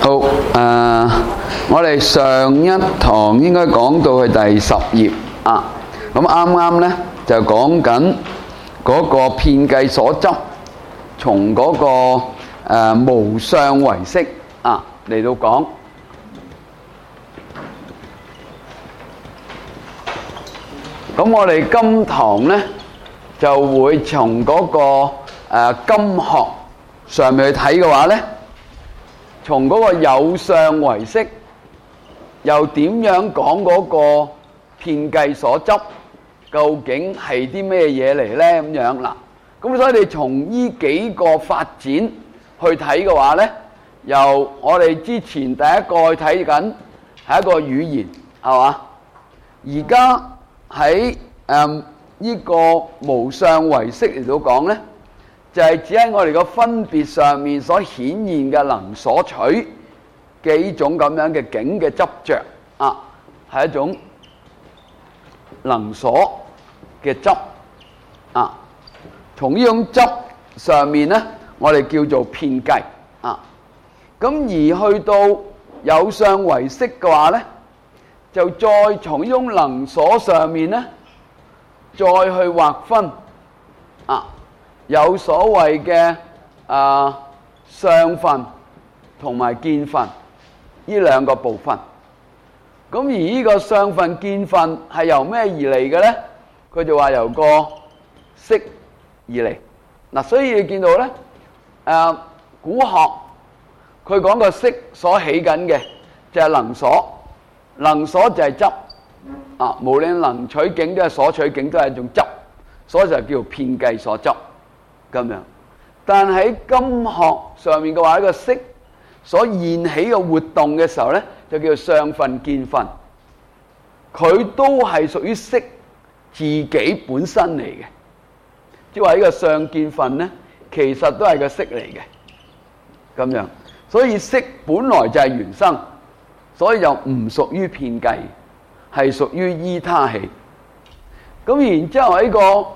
好，我哋上一堂應該講到去第10頁啊，咁啱啱呢就講緊嗰個遍計所執，從嗰個無相唯識啊嚟到講。咁我哋今堂呢就會從嗰個金學上面去睇嘅話呢，從嗰個有相唯識，又點樣講嗰個遍計所執，究竟係啲咩嘢嚟呢？咁樣嗱，咁所以你從呢幾個發展去睇嘅話呢，由我哋之前第一個去睇緊係一個語言，係嘛？而家喺呢個無相唯識嚟到講呢，就係指喺我哋個分別上面所顯現嘅能所取嘅呢種咁樣嘅境嘅執着啊，係一種能所嘅執啊。從呢種執上面呢，我哋叫做遍計啊。咁而去到有相唯識嘅話呢，就再從呢種能所上面呢，再去劃分啊。有所謂嘅相分同埋見分呢兩個部分。咁而呢個相分見分係由咩而嚟嘅呢？佢就話由個識而嚟。嗱，所以你見到呢，古學佢講個識所起緊嘅就係能所，能所就係執啊。無論能取境都係所取境都係一種執，所以就叫遍計所執。咁樣，但喺金學上面嘅話，呢個識所現起嘅活動嘅時候呢，就叫做相分見分。佢都係屬於識自己本身嚟嘅，即係話呢個相見分呢，其實都係個識嚟嘅。咁樣，所以識本來就係緣生，所以就唔屬於遍計，係屬於依他起。咁然之後喺個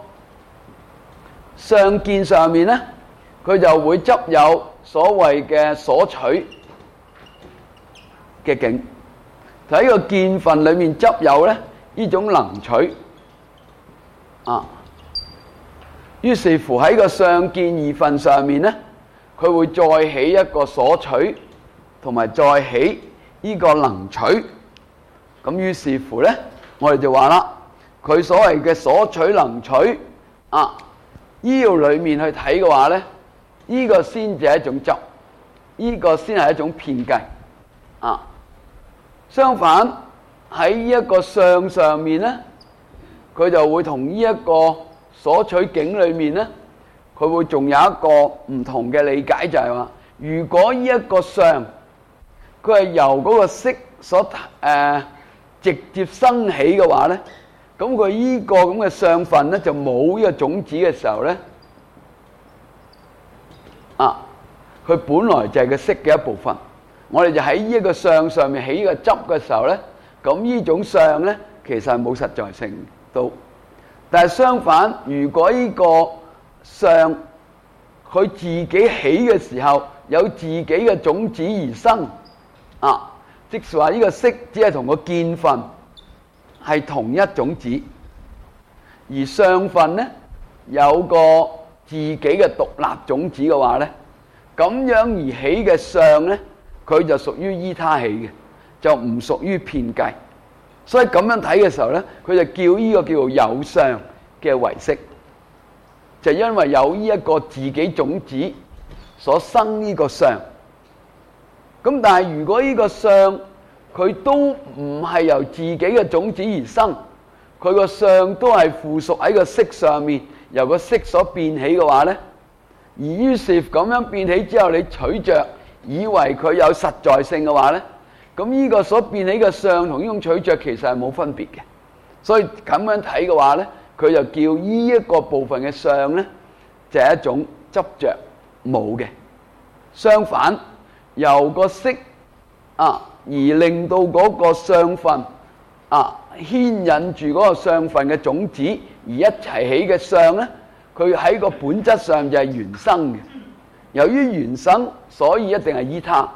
相見上面呢，佢就會執有所謂嘅所取嘅境，喺個見分裏面執有呢種能取啊。於是乎喺個相見二分上面呢，佢會再起一個所取，同埋再起呢個能取。咁於是乎呢，我哋就話啦，佢所謂嘅所取能取啊，依個裏面去睇嘅話呢，呢個先至係一種執，呢個先係一種遍計啊。相反喺呢一個相上面呢，佢就會同呢一個所取境裏面呢，佢會仲有一個唔同嘅理解，就係話，如果呢一個相佢係由嗰個識所直接生起嘅話呢，咁佢呢個咁嘅相分呢，就冇呢個種子嘅時候呢，佢本來就係個識嘅一部分。我哋就喺呢一個相上面起呢個執嘅時候呢，咁呢種相呢，其實係冇實在性到。但係相反，如果呢個相佢自己起嘅時候有自己嘅種子而生即是話呢個識只係同個見分係同一種子，而相分呢，有個自己嘅獨立種子嘅話呢，咁樣而起嘅相呢，佢就屬於依他起嘅，就唔屬於遍計。所以咁樣睇嘅時候呢，佢就叫呢個叫做有相嘅唯識，就因為有呢一個自己種子所生呢個相。咁但係如果呢個相佢都唔係由自己嘅種子而生，佢個相都係附屬喺個識上面，由個識所變起嘅話呢，而於是咁樣變起之後，你取着以為佢有實在性嘅話呢，咁呢個所變起嘅相同呢種取着其實係冇分別嘅。所以咁樣睇嘅話呢，佢就叫呢一個部分嘅相呢，就係一種執着冇嘅。相反，由個識而令到嗰個相分牽引住嗰個相分嘅種子而一齊起嘅相呢，佢喺個本質上就係緣生嘅。由於緣生，所以一定係依他，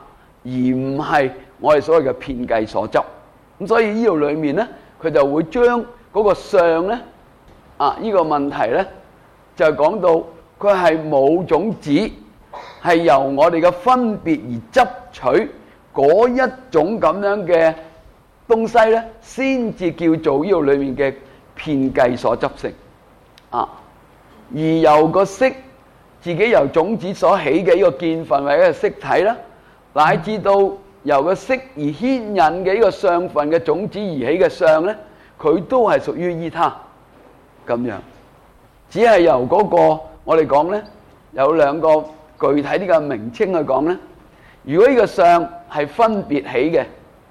而唔係我哋所謂嘅遍計所執。咁所以呢度裏面咧，佢就會將嗰個相咧呢個問題咧，就講到佢係冇種子，係由我哋嘅分別而執取嗰一種咁樣嘅東西咧，先至叫做呢度裏面嘅遍計所執性而由個色自己由種子所起嘅呢個見分或者係色體啦，乃至到由個色而牽引嘅呢個相分嘅種子而起嘅相咧，佢都係屬於依他咁樣。只係由嗰個我哋講咧，有兩個具體呢個名稱去講咧。如果呢個相係分別起嘅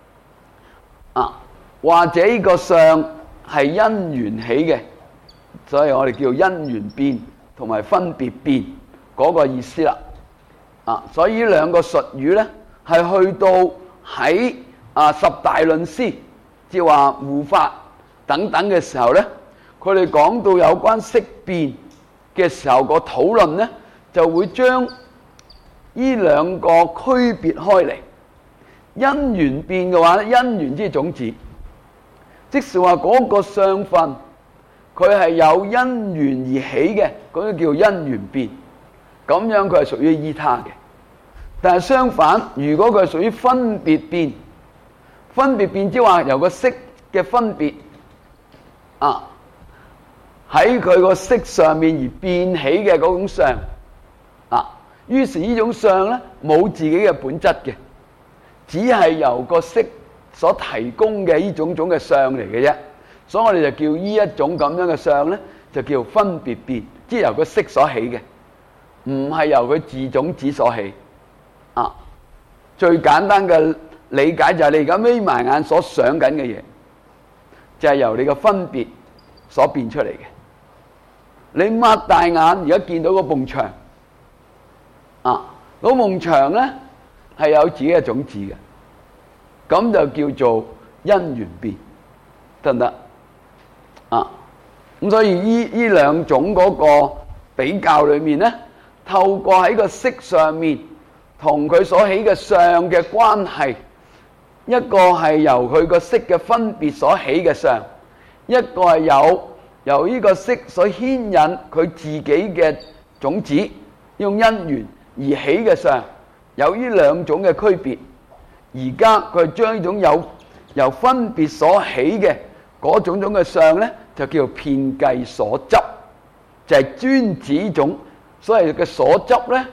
或者呢個相係因緣起嘅，所以我哋叫因緣變同埋分別變嗰個意思啦。所以呢兩個術語咧，係去到喺十大論師，即係話護法等等嘅時候咧，佢哋講到有關色變嘅時候，個討論咧就會將呢兩個區別開嚟。因緣變嘅話咧，因緣即係種子，即是話嗰個相分佢係有因緣而起嘅，嗰啲叫因緣變，咁樣佢係屬於依他嘅。但係相反，如果佢係屬於分別變，分別變即係話由個色嘅分別喺佢個色上面而變起嘅嗰種相於是呢種相咧冇自己嘅本質嘅，只係由個色所提供嘅呢種種嘅相嚟嘅啫。所以我哋就叫呢一種咁樣嘅相咧，就叫分別變，即係由個色所起嘅，唔係由佢自種子所起。最簡單嘅理解就係你而家眯埋眼所想緊嘅嘢，就係由你嘅分別所變出嚟嘅。你擘大眼而家見到嗰埲牆嗰埲牆咧係有自己嘅種子嘅，咁就叫做因緣變，得唔得？咁所以呢兩種嗰個比較裏面咧，透過喺個色上面同佢所起嘅相嘅關係，一個係由佢個色嘅分別所起嘅相，一個係由呢個色所牽引佢自己嘅種子用因緣而起嘅相，有呢兩種嘅區別。而家佢將呢種由分別所起嘅嗰種種嘅相咧，就叫做遍計所執，就係專指呢種所謂嘅所執咧。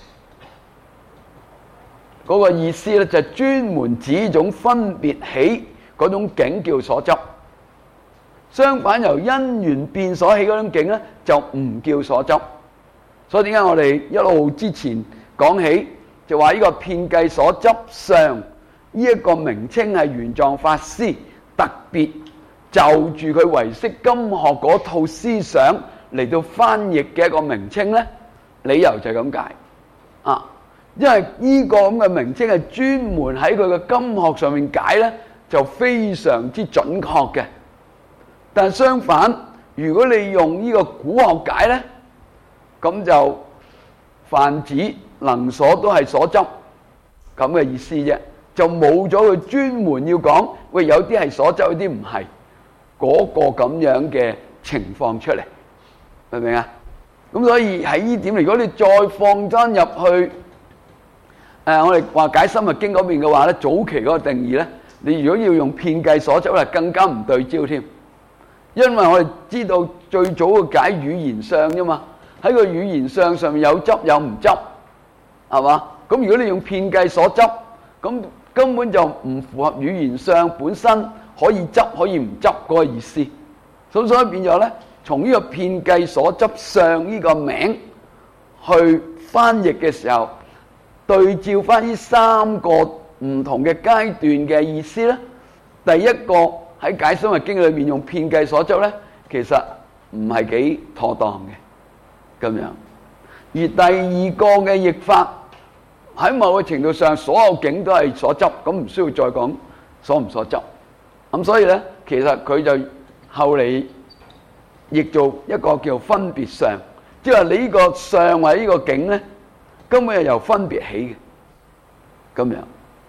嗰個意思咧就係專門指呢種分別起嗰種境叫所執。相反，由因緣變所起嗰種境咧，就唔叫所執。所以點解我哋一路之前講起就話呢個遍計所執相呢一個名稱係玄奘法師特別就住佢唯識今學嗰套思想嚟到翻譯嘅一個名稱咧？理由就係咁解因為呢個咁嘅名稱係專門喺佢嘅今學上面解咧，就非常之準確嘅。但係相反，如果你用呢個古學解咧，咁就泛指能所都係所執咁嘅意思啫，就冇咗佢專門要講喂，有啲係所執，有啲唔係嗰個咁樣嘅情況出嚟，明唔明啊？咁所以喺呢點，如果你再放真入去我哋話解深密經嗰邊嘅話咧，早期嗰個定義咧，你如果要用遍計所執咧，更加唔對焦添，因為我哋知道最早嘅解語言相啫嘛，喺個語言相上面有執有唔執，係嘛？咁如果你用遍計所執，咁根本就唔符合語言相本身可以執可以唔執嗰個意思。咁所以變咗咧，從呢個遍計所執相呢個名去翻譯嘅時候，對照翻呢三個唔同嘅階段嘅意思咧，第一個喺解深密經裏面用遍計所執咧，其實唔係幾妥當嘅咁樣。而第二個嘅譯法喺某個程度上，所有境都係所執，咁唔需要再講所唔所執。咁所以咧，其實佢就後嚟譯做一個叫分別相，即係話你呢個相或者呢個境咧，根本係由分別起嘅咁樣。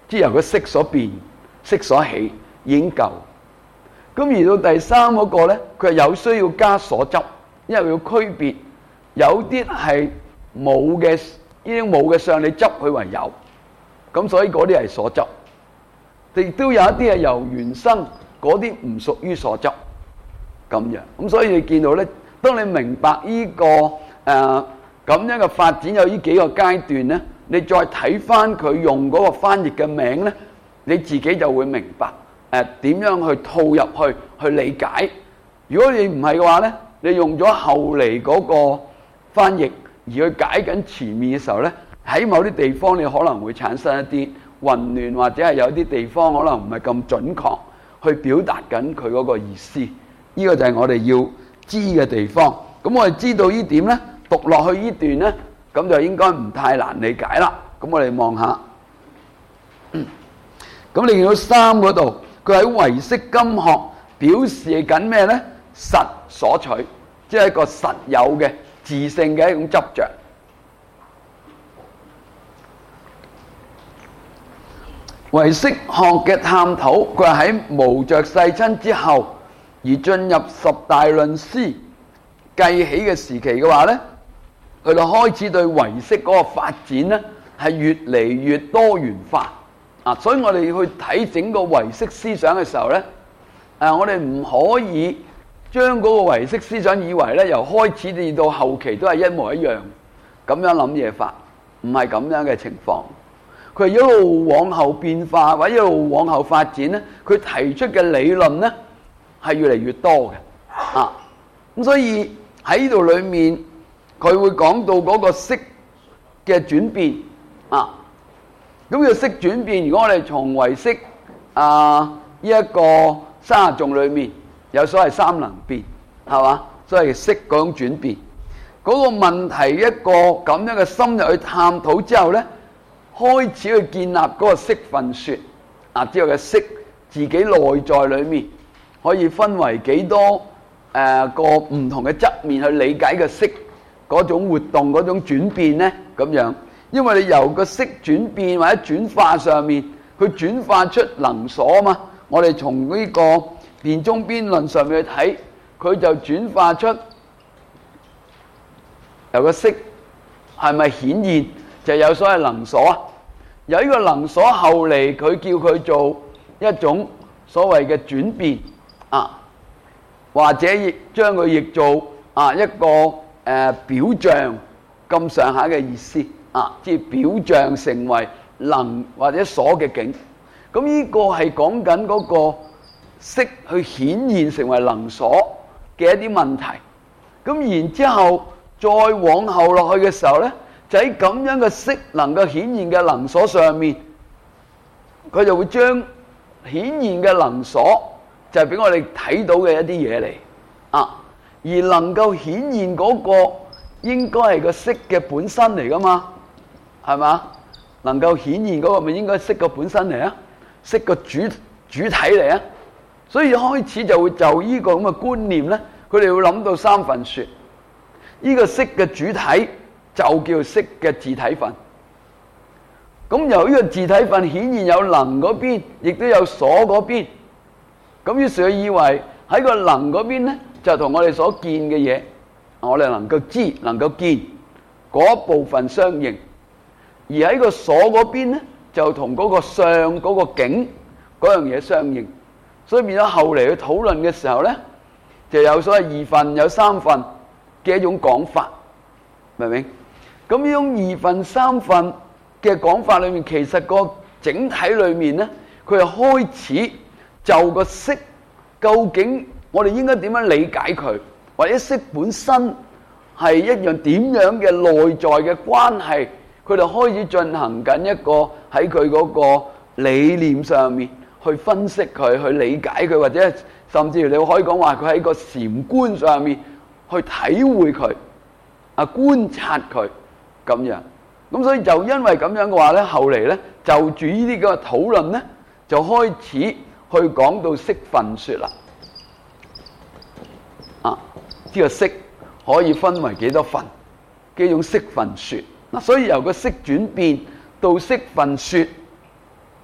即係由個色所變、色所起已經夠。咁而到第三嗰個咧，佢係有需要加所執，因為要區別有啲係冇嘅，呢啲冇嘅相你執佢為有，咁所以嗰啲係所執。亦都有一啲係由原生，嗰啲唔屬於所執咁樣。咁所以你見到咧，當你明白呢個咁樣嘅發展有呢幾個階段咧，你再睇翻佢用嗰個翻譯嘅名咧，你自己就會明白點樣去套入去理解。如果你唔係嘅話咧，你用咗後嚟嗰個翻譯而去解緊前面嘅時候咧，喺某啲地方你可能會產生一啲混亂，或者係有啲地方可能唔係咁準確去表達緊佢嗰個意思。呢個就係我哋要知嘅地方。咁我哋知道呢點咧，讀落去呢段咧，咁就應該唔太難理解啦。咁我哋望下，咁你見到3嗰度，佢喺唯識今學表示緊咩咧？實所取，即係一個實有嘅自性嘅一種執着。唯識學嘅探討，佢係喺無着世親之後而進入10大論師計起嘅時期嘅話咧，佢就開始對唯識嗰個發展咧係越嚟越多元化啊！所以我哋去睇整個唯識思想嘅時候咧，我哋唔可以將嗰個唯識思想以為咧由開始至到後期都係一模一樣咁樣諗嘢法，唔係咁樣嘅情況。佢一路往後變化或者一路往後發展咧，佢提出嘅理論咧係越嚟越多嘅啊！咁所以喺呢度裏面，佢會講到嗰個識嘅轉變啊。咁呢個識轉變，如果我哋從唯識呢一個30頌裏面有所謂三能變，係嘛？所謂識嗰種轉變，嗰個問題一個咁樣嘅深入去探討之後咧，開始去建立嗰個識分說啊，之後嘅識自己內在裏面可以分為幾多個唔同嘅側面去理解嘅識嗰種活動嗰種轉變咧咁樣。因為你由個識轉變或者轉化上面，去轉化出能所啊嘛。我哋從呢個辯中邊論上面去睇，佢就轉化出由個識係咪顯現，就有所謂能所啊。由呢個能所後嚟，佢叫佢做一種所謂嘅轉變啊，或者亦將佢譯做一個表象咁上下嘅意思啊，即係表象成為能或者所嘅境。咁呢個係講緊嗰個識去顯現成為能所嘅一啲問題。咁然之後再往後落去嘅時候咧，就喺咁樣嘅識能夠顯現嘅能所上面，佢就會將顯現嘅能所就係俾我哋睇到嘅一啲嘢嚟啊，而能夠顯現嗰個應該係個識嘅本身嚟噶嘛，係嘛？能夠顯現嗰個咪應該識個本身嚟啊，識個主體嚟啊。所以開始就會就呢個咁嘅觀念咧，佢哋會諗到三分說，呢個識嘅主體就叫識嘅自體分。咁由呢個自體分顯現有能嗰邊，亦都有所嗰邊。咁於是佢以為喺個能嗰邊咧，就同我哋所見嘅嘢，我哋能夠知、能夠見嗰部分相應；而喺個所嗰邊咧，就同嗰個相、嗰個境嗰樣嘢相應。所以變咗後嚟去討論嘅時候咧，就有所謂二分、有三分嘅一種講法，明唔明？咁呢種二分、三分嘅講法裏面，其實個整體裏面咧，佢係開始就個識究竟我哋應該點樣理解佢，或者識本身係一樣點樣嘅內在嘅關係，佢哋開始進行緊一個喺佢嗰個理念上面去分析佢，去理解佢，或者甚至乎你可以講話佢喺個禪觀上面去體會佢，觀察佢咁樣。咁所以就因為咁樣嘅話咧，後嚟咧就住呢啲咁嘅討論咧，就開始去講到識分說啦。呢個識可以分為幾多分？呢種識分說嗱，所以由個識轉變到識分說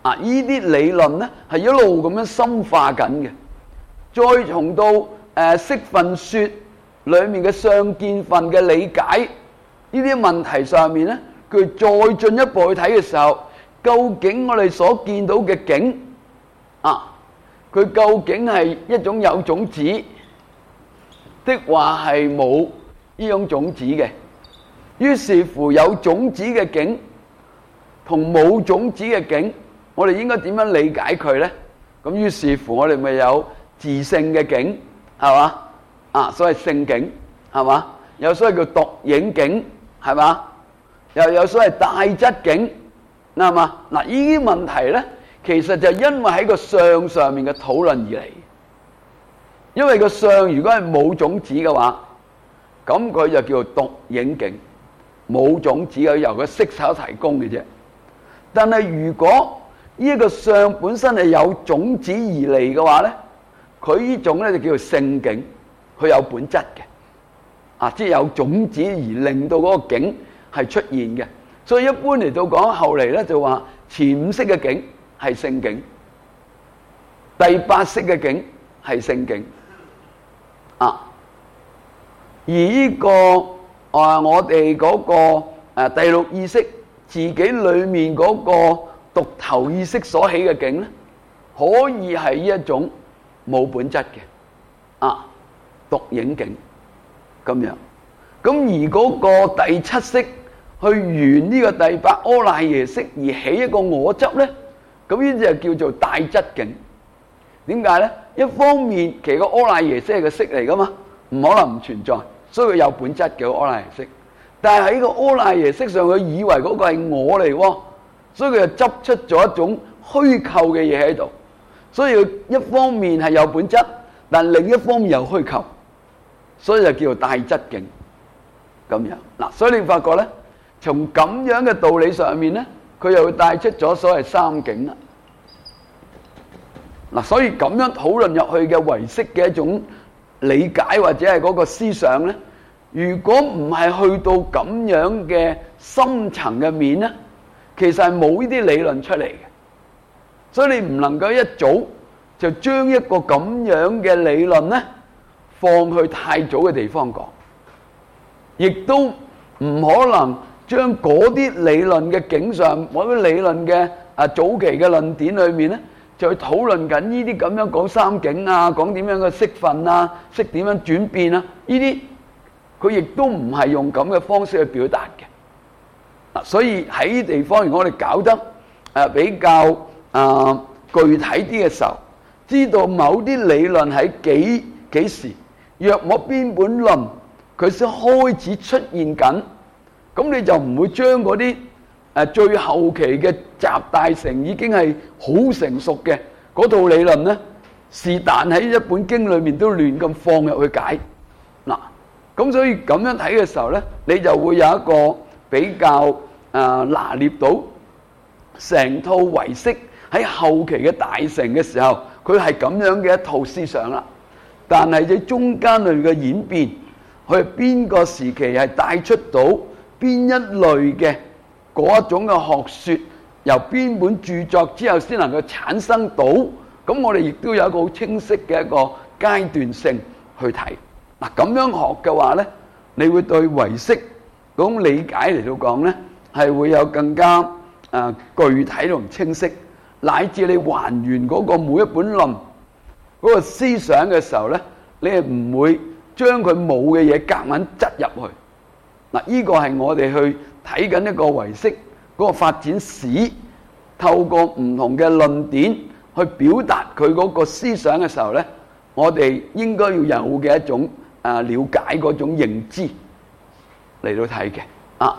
啊！呢啲理論咧係一路咁樣深化緊嘅。再從到色分說裏面嘅相見分嘅理解呢啲問題上面咧，佢再進一步去睇嘅時候，究竟我哋所見到嘅境啊，佢究竟係一種有種子，的話係冇呢種種子嘅？於是乎有種子嘅境同冇種子嘅境，我哋應該點樣理解佢呢？咁於是乎我哋咪有自性嘅境，係嘛？啊，所謂性境，係嘛？有所謂叫獨影境，係嘛？又有所謂帶質境，啱嘛？嗱，呢啲問題呢，其實就因為喺個相上面嘅討論而嚟。因為個相如果係冇種子嘅話，咁佢就叫做獨影境，冇種子嘅，由個色手提供嘅啫。但係如果呢一個相本身係有種子而嚟嘅話咧，佢呢種咧就叫做性境，佢有本質嘅，啊，即係有種子而令到嗰個境係出現嘅。所以一般嚟到講，後嚟咧就話前五識嘅境係性境，第八識嘅境係性境，啊，而呢個我哋嗰個第六意識自己裏面嗰個獨頭意識所起嘅境咧，可以係呢一種冇本質嘅獨影境咁樣。咁而嗰個第七識去緣呢個第八阿賴耶識而起一個我執咧，咁呢啲就叫做帶質境。點解咧？一方面其實個阿賴耶識係個識嚟噶嘛，唔可能唔存在，所以佢有本質嘅阿賴耶識。但係喺個阿賴耶識上，佢以為嗰個係我嚟喎，所以佢就執出咗一種虛構嘅嘢喺度。所以佢一方面係有本質，但另一方面又虛構，所以就叫做帶質境咁樣。嗱，所以你發覺咧，從咁樣嘅道理上面咧，佢又會帶出咗所謂三境啦。嗱，所以咁樣討論入去嘅唯識嘅一種理解或者係嗰個思想咧，如果唔係去到咁樣嘅深層嘅面咧，其實係冇呢啲理論出嚟嘅。所以你唔能夠一早就將一個咁樣嘅理論咧放去太早嘅地方講，亦都唔可能將嗰啲理論嘅境上或者理論嘅早期嘅論點裏面咧，就去討論緊呢啲咁樣講三境啊，講點樣嘅識分啊，識點樣轉變啊，呢啲佢亦都唔係用咁嘅方式去表達嘅。所以喺呢啲地方，如果我哋搞得比較具體啲嘅時候，知道某啲理論喺幾時，若某邊本論佢先開始出現緊，咁你就唔會將嗰啲最後期嘅集大成已經係好成熟嘅嗰套理論咧，是但喺一本經裏面都亂咁放入去解。嗱，咁所以咁樣睇嘅時候咧，你就會有一個比較拿捏到成套唯識喺後期嘅大成嘅時候，佢係咁樣嘅一套思想啦。但係喺中間裏嘅演變，佢邊個時期係帶出到邊一類嘅嗰一種嘅學說，由邊本著作之後先能夠產生到，咁我哋亦都有一個好清晰嘅一個階段性去睇。嗱，咁樣學嘅話咧，你會對唯識嗰種理解嚟到講咧，係會有更加具體同清晰，乃至你還原嗰個每一本論嗰個思想嘅時候咧，你係唔會將佢冇嘅嘢夾硬擠入去。嗱，呢個係我哋去睇緊一個唯識嗰個發展史，透過唔同嘅論點去表達佢嗰個思想嘅時候咧，我哋應該要有嘅一種了解嗰種認知嚟到睇嘅。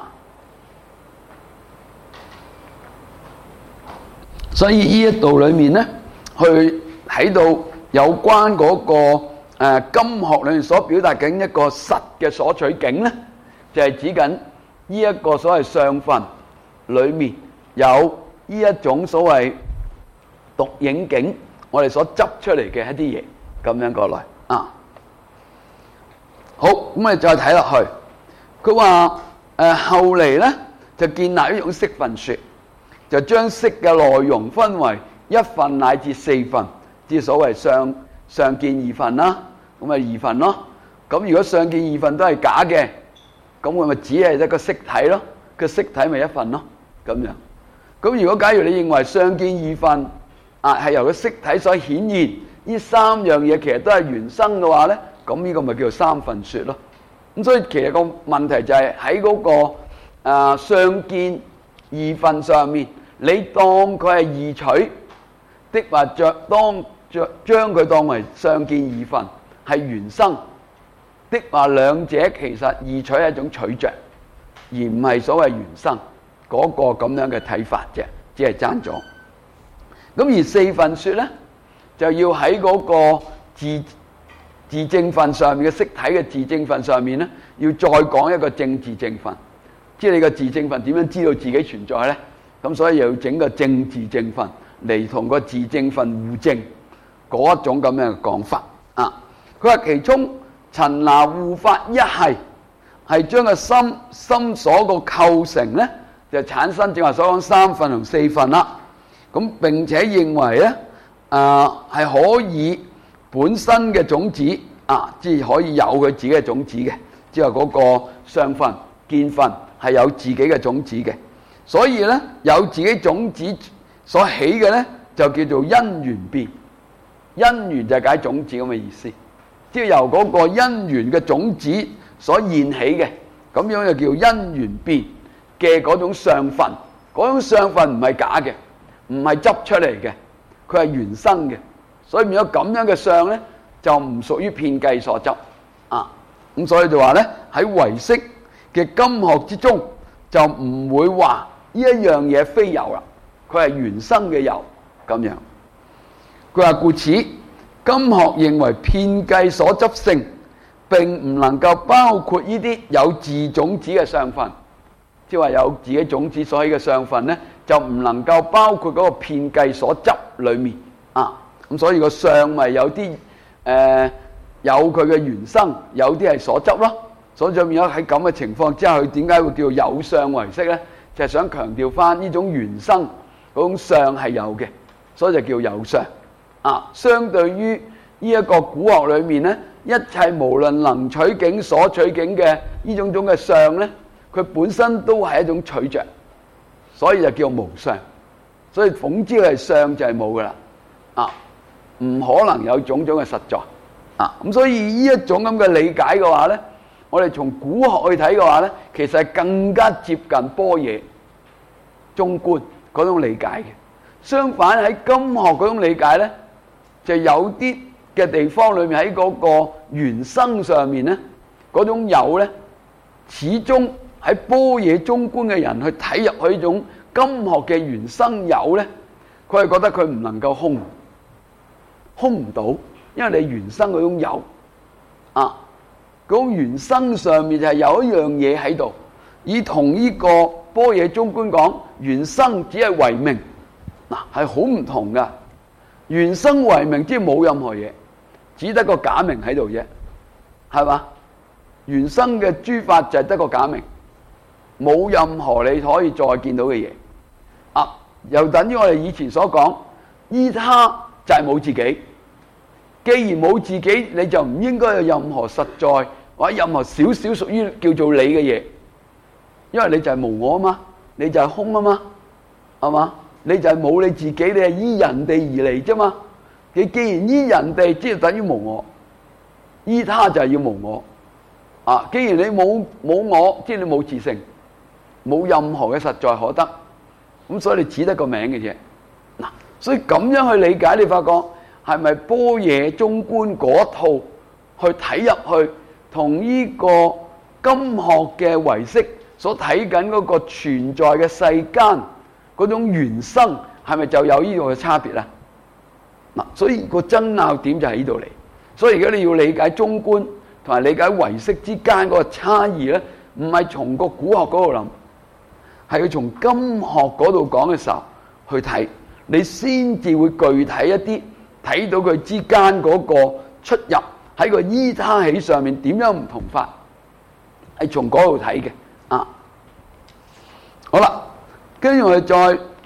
所以呢一度裏面咧，去睇到有關嗰個今學裏面所表達緊一個實嘅所取境咧，就係指緊呢一個所謂相分裏面有呢一種所謂獨影境，我哋所執出嚟嘅一啲嘢，咁樣過來好，咁我哋再睇落去，佢話後嚟咧就建立一種識分說， 就將色嘅內容分為一分乃至四分，即係所謂上見二分啦，咁咪二分咯。咁如果上見二分都係假嘅，咁佢咪只係一個色體咯，個色體咪一分咯，咁樣。咁如果假如你認為上見二分係由個色體所顯現，呢三樣嘢其實都係原生嘅話咧，咁呢個咪叫做三分說咯。咁所以其實個問題就係喺嗰個上見二分上面，你當佢係異取的，或將佢當為上見二分係原生的話，兩者其實異取係一種取着，而唔係所謂原生嗰個咁樣嘅睇法啫，只係爭咗。咁而四分說咧，就要喺嗰個自證分上面嘅色體嘅自證分上面咧，要再講一個正自證分，即係你個自證分點樣知道自己存在咧？咁所以又要整個正自證分嚟同個自證分互證嗰一種咁樣嘅講法啊。佢話其中陳那護法一係將個心所個構成咧，就產生正話所講三分同四分啦。咁並且認為咧係可以本身嘅種子即係可以有佢自己嘅種子嘅，即係嗰個相分見分係有自己嘅種子嘅。所以咧有自己種子所起嘅咧，就叫做因緣變。因緣就係解種子咁嘅意思，即係由嗰個因緣嘅種子所現起嘅，咁樣就叫因緣變嘅嗰種相分。嗰種相分唔係假嘅，唔係執出嚟嘅，佢係原生嘅。所以變咗咁樣嘅相咧，就唔屬於遍計所執咁所以就話咧喺唯識嘅今學之中，就唔會話呢一樣嘢非有啦，佢係原生嘅有咁樣。佢話故此今學認為遍計所執性並唔能夠包括呢啲有自種子嘅相分，即係話有自己種子所起嘅相分咧，就唔能夠包括嗰個遍計所執裏面咁所以個相咪有啲有佢嘅原生，有啲係所執咯。所以就變咗喺咁嘅情況之下，佢點解會叫有相唯識咧？就係想強調翻呢種原生嗰種相係有嘅，所以就叫有相相對於呢一個古學裏面咧，一切無論能取境所取境嘅呢種嘅相咧，佢本身都係一種取着，所以就叫無相。所以總之係相就係冇噶啦唔可能有種種嘅實在咁所以呢一種咁嘅理解嘅話咧，我哋從古學去睇嘅話咧，其實係更加接近般若中觀嗰種理解嘅。相反喺今學嗰種理解咧，就有啲嘅地方裏面喺嗰個原生上面咧，嗰種有咧，始終喺般若中觀嘅人去睇入去呢種今學嘅原生有咧，佢係覺得佢唔能夠空唔到，因為你原生嗰種有嗰種原生上面就係有一樣嘢喺度，以同呢個般若中觀講原生只係為名係好唔同噶。原生為名即係冇任何嘢，只得個假名喺度啫，係嘛？原生嘅諸法就係得個假名，冇任何你可以再見到嘅嘢又等於我哋以前所講，依他就係冇自己。既然冇自己，你就唔應該有任何實在或者任何少少屬於叫做你嘅嘢，因為你就係無我啊嘛，你就係空啊嘛，係嘛？你就係冇你自己，你係依人哋而嚟啫嘛。你既然依人哋，即係等於無我；依他就係要無我既然你冇我，即係你冇自性，冇任何嘅實在可得，咁所以你只得個名嘅啫。所以咁樣去理解，你發覺係咪般若中觀嗰套去睇入去，同呢個今學嘅唯識所睇緊嗰個存在嘅世間嗰種原生，係咪就有呢個嘅差別咧？所以個爭拗點就喺呢度嚟。所以如果你要理解中觀同埋理解唯識之間嗰個差異咧，唔係從個古學嗰度諗，係要從今學嗰度講嘅時候去睇，你先至會具體一啲睇到佢之間嗰個出入喺個依他起上面點樣唔同法，係從嗰度睇嘅好啦，跟住我哋再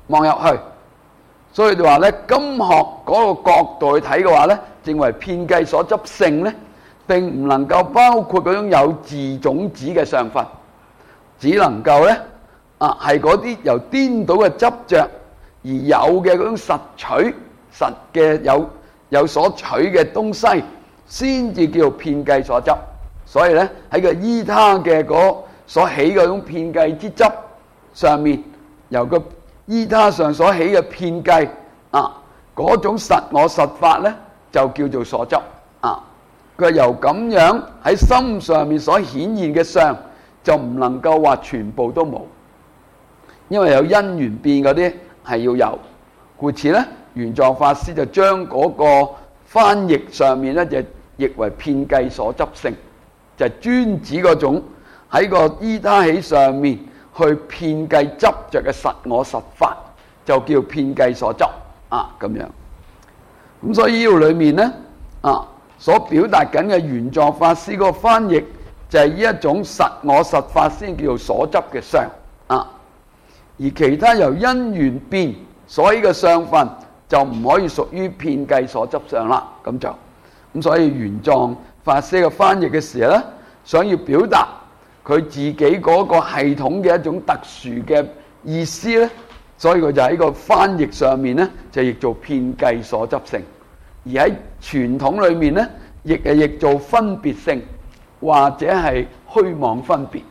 望入去。所以就話咧，今學嗰個角度去睇嘅話咧，正為遍計所執性咧，並唔能夠包括嗰種有自種子嘅相分，只能夠咧係嗰啲由顛倒嘅執着而有嘅嗰種實取實嘅有所取嘅東西，先至叫做遍計所執。所以咧喺個依他嘅所起嗰種遍計之執上面，由個依他上所起嘅遍計嗰種實我實法咧，就叫做所執佢由咁樣喺心上面所顯現嘅相，就唔能夠話全部都冇，因為有因緣變嗰啲係要有。故此咧，玄奘法師就將嗰個翻譯上面咧就譯為遍計所執性，就係專指嗰種喺個依他起上面去遍計執着嘅實我實法，就叫遍計所執咁樣。咁所以呢度裏面咧所表達緊嘅玄奘法師嗰個翻譯，就係呢一種實我實法先叫做所執嘅相而其他由因緣變所以嘅相分，就唔可以屬於遍計所執相啦。咁所以玄奘法師嘅翻譯嘅時候咧，想要表達佢自己嗰個系統嘅一種特殊嘅意思咧，所以佢就喺個翻譯上面咧就譯做遍計所執性，而喺傳統裏面咧譯做分別性或者係虛妄分別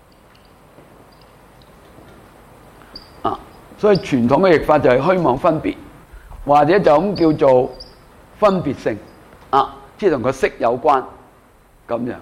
所以傳統嘅譯法就係虛妄分別，或者就咁叫做分別性即係同個色有關咁樣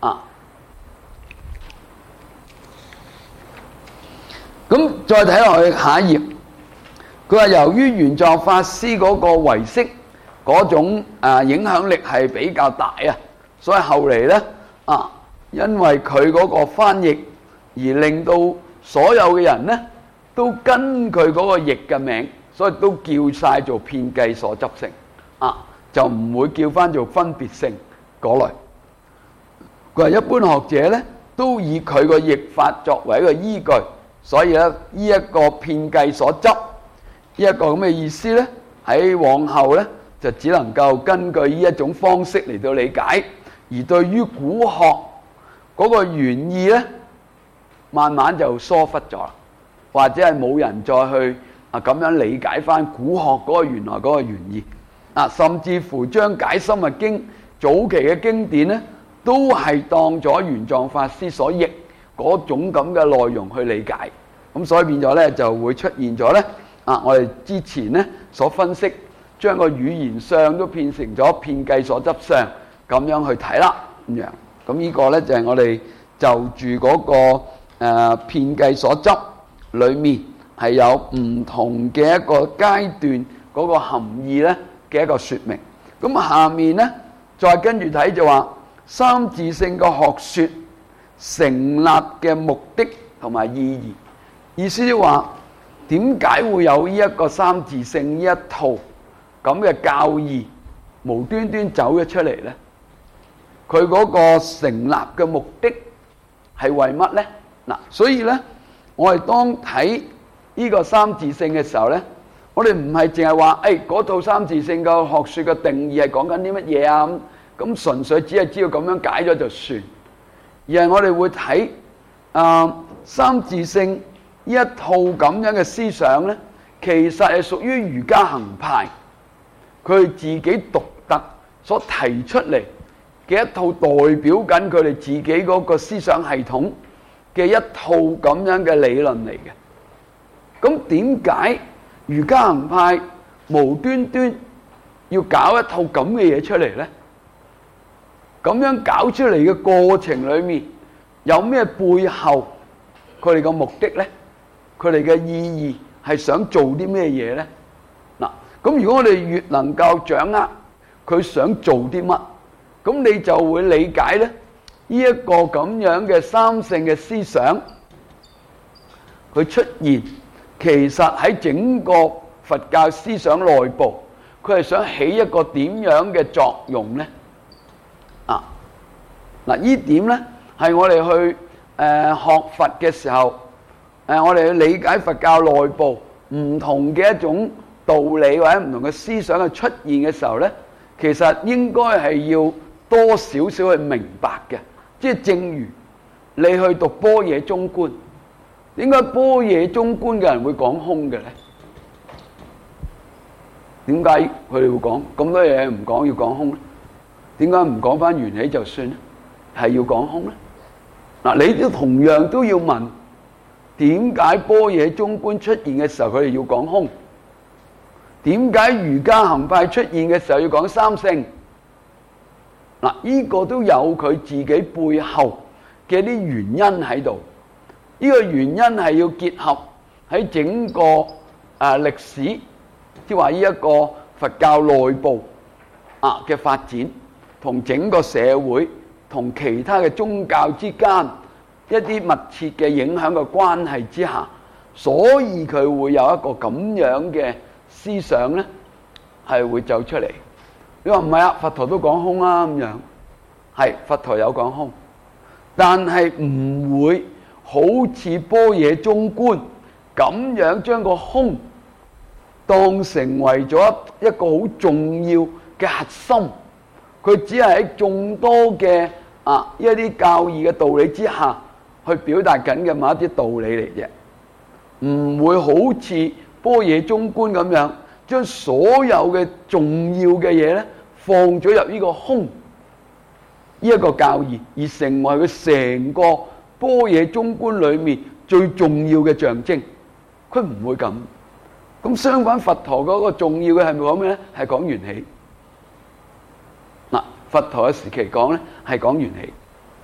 咁再睇落去下一頁，佢話由於玄奘法師嗰個唯識嗰種影響力係比較大所以後嚟咧因為佢嗰個翻譯而令到所有嘅人咧都根據嗰個譯嘅名，所以都叫晒做遍計所執性就唔會叫翻做分別性嗰類。佢話一般學者咧都以佢個譯法作為一個依據，所以咧呢一個遍計所執呢一個咁嘅意思咧，喺往後咧就只能夠根據呢一種方式嚟到理解，而對於古學嗰個原意咧，慢慢就疏忽咗啦，或者係冇人再去咁樣理解翻古學嗰個原來嗰個原意甚至乎將解深密經早期嘅經典咧，都係當咗玄奘法師所譯嗰種咁嘅內容去理解，咁所以變咗咧就會出現咗咧我哋之前咧所分析，將個語言相都變成咗遍計所執相咁樣去睇啦咁樣。咁呢個咧就係我哋就住嗰個遍計所執裏面係有唔同嘅一個階段嗰個含義咧嘅一個說明。咁下面咧再跟住睇就話三自性嘅學說成立嘅目的同埋意義，意思即係話點解會有呢一個三自性呢一套咁嘅教義無端端走咗出嚟咧？佢嗰個成立嘅目的係為乜咧？所以咧我哋當睇呢個三自性嘅時候咧，我哋唔係淨係話嗰套三自性嘅學說嘅定義係講緊啲乜嘢咁純粹只係知道咁樣解咗就算，而係我哋會睇三自性呢一套咁樣嘅思想咧，其實係屬於瑜伽行派佢自己獨特所提出嚟嘅一套代表緊佢哋自己嗰個思想系統嘅一套咁樣嘅理論嚟嘅。咁點解瑜伽行派無端端要搞一套咁嘅嘢出嚟咧？咁樣搞出嚟嘅過程裏面有咩背後佢哋嘅目的咧？佢哋嘅意義係想做啲咩嘢咧？咁如果我哋越能夠掌握佢想做啲乜，咁你就會理解咧呢一個咁樣嘅三性嘅思想佢出現，其實喺整個佛教思想內部，佢係想起一個點樣嘅作用咧？呢點咧係我哋去學佛嘅時候，我哋去理解佛教內部唔同嘅一種道理或者唔同嘅思想嘅出現嘅時候呢，其實應該係要多少少去明白嘅。即係正如你去讀般若中觀，點解般若中觀嘅人會講空嘅呢？點解佢哋會講咁多嘢唔講要講空呢？點解唔講翻緣起就算呢？係要講空呢？嗱，你都同樣都要問，點解般若中觀出現嘅時候佢哋要講空？點解瑜伽行派出現嘅時候要講三性？嗱，呢個都有佢自己背後嘅啲原因喺度。呢個原因係要結合喺整個歷史，即係話呢一個佛教內部嘅發展，同整個社會同其他嘅宗教之間一啲密切嘅影響嘅關係之下，所以佢會有一個咁樣嘅思想呢，係會走出嚟。你話唔係啊？佛陀都講空啦，咁樣係佛陀有講空，但係唔會好似般若中觀咁樣將個空當成為咗一個好重要嘅核心。佢只係喺眾多嘅一啲教義嘅道理之下去表達緊嘅某一啲道理嚟啫，唔會好似般若中觀咁樣將所有嘅重要嘅嘢咧放咗入呢個空呢一個教義，而成為佢成個般若中觀裏面最重要嘅象徵。佢唔會咁。咁相反，佛陀嗰個重要嘅係咪講咩咧？係講緣起。嗱，佛陀嘅時期講咧係講緣起。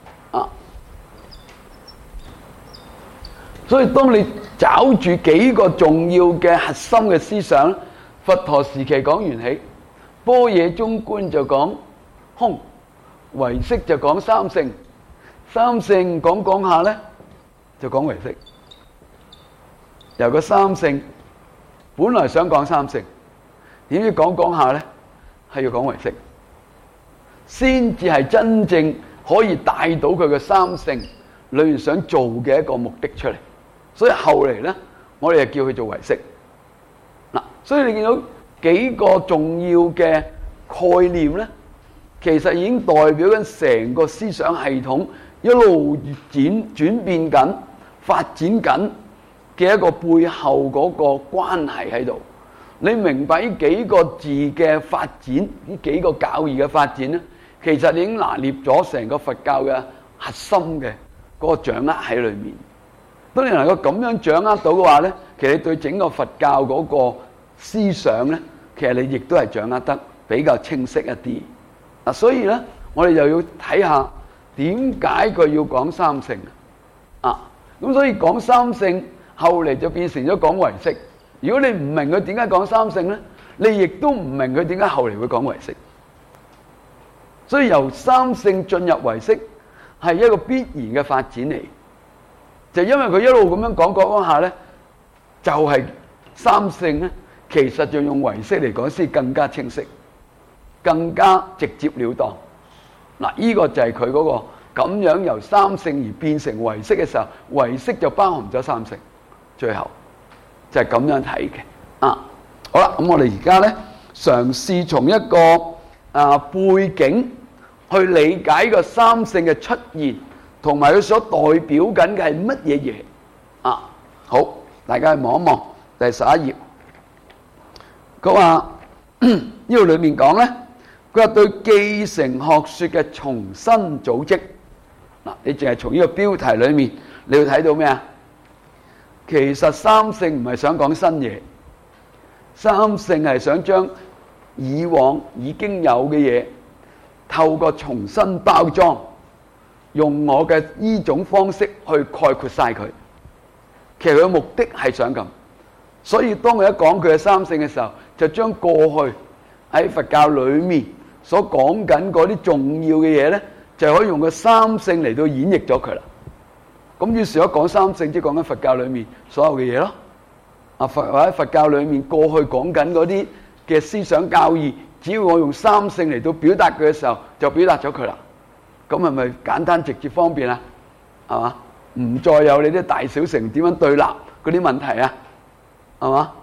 所以當你找住幾個重要嘅核心嘅思想，佛陀時期講緣起，般若中觀就講空，唯識就講三性，三性講下咧就講唯識。由個三性本來想講三性，點知講下咧係要講唯識，先至係真正可以帶到佢嘅三性裏面想做嘅一個目的出嚟。所以後嚟咧，我哋就叫佢做唯識。嗱，所以你見到幾個重要嘅概念咧，其實已經代表緊成個思想系統一路轉變緊、發展緊嘅一個背後嗰個關係喺度。你明白呢幾個字嘅發展，呢幾個教義嘅發展咧，其實已經拿捏咗成個佛教嘅核心嘅嗰個掌握喺裏面。當你能夠咁樣掌握到嘅話咧，其實你對整個佛教嗰個思想咧，其實你亦都係掌握得比較清晰一啲。嗱，所以咧，我哋又要睇下點解佢要講三性啊？咁所以講三性後嚟就變成咗講唯識。如果你唔明佢點解講三性咧，你亦都唔明佢點解後嚟會講唯識。所以由三性進入唯識係一個必然嘅發展嚟。就因為佢一路咁樣講下咧，就係三性咧，其實就用唯識嚟講先更加清晰，更加直接了當。嗱，呢個就係佢嗰個咁樣由三性而變成唯識嘅時候，唯識就包含咗三性，最後就係咁樣睇嘅。好啦，咁我哋而家咧嘗試從一個背景去理解個三性嘅出現。同埋佢所代表緊嘅係乜嘢嘢？好，大家去望一望第11頁。佢話呢度裏面講咧，佢話對繼承學說嘅重新組織。嗱，你淨係從呢個標題裏面，你要睇到咩啊？其實三性唔係想講新嘢，三性係想將以往已經有嘅嘢透過重新包裝。用我嘅呢種方式去概括晒佢，其實佢嘅目的係想咁，所以當佢一講佢嘅三性嘅時候，就將過去喺佛教裏面所講緊嗰啲重要嘅嘢咧，就可以用個三性嚟到演繹咗佢啦。咁於是，一講三性，即係講緊佛教裏面所有嘅嘢咯。或者佛教裏面過去講緊嗰啲嘅思想教義，只要我用三性嚟到表達佢嘅時候，就表達咗佢啦。咁係咪簡單直接方便啊？係嘛？唔再有你啲大小乘點樣對立嗰啲問題啊？係嘛？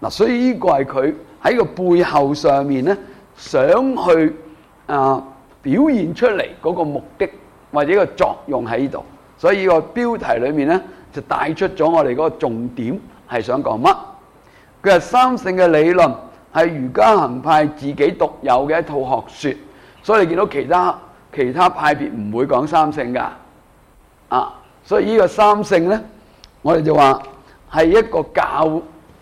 嗱，所以呢個係佢喺個背後上面咧，想去表現出嚟嗰個目的或者個作用喺呢度。所以呢個標題裏面咧就帶出咗我哋嗰個重點係想講乜？佢係三性嘅理論係瑜伽行派自己獨有嘅一套學說，所以你見到其他派別唔會講三性噶，所以呢個三性咧，我哋就話係一個教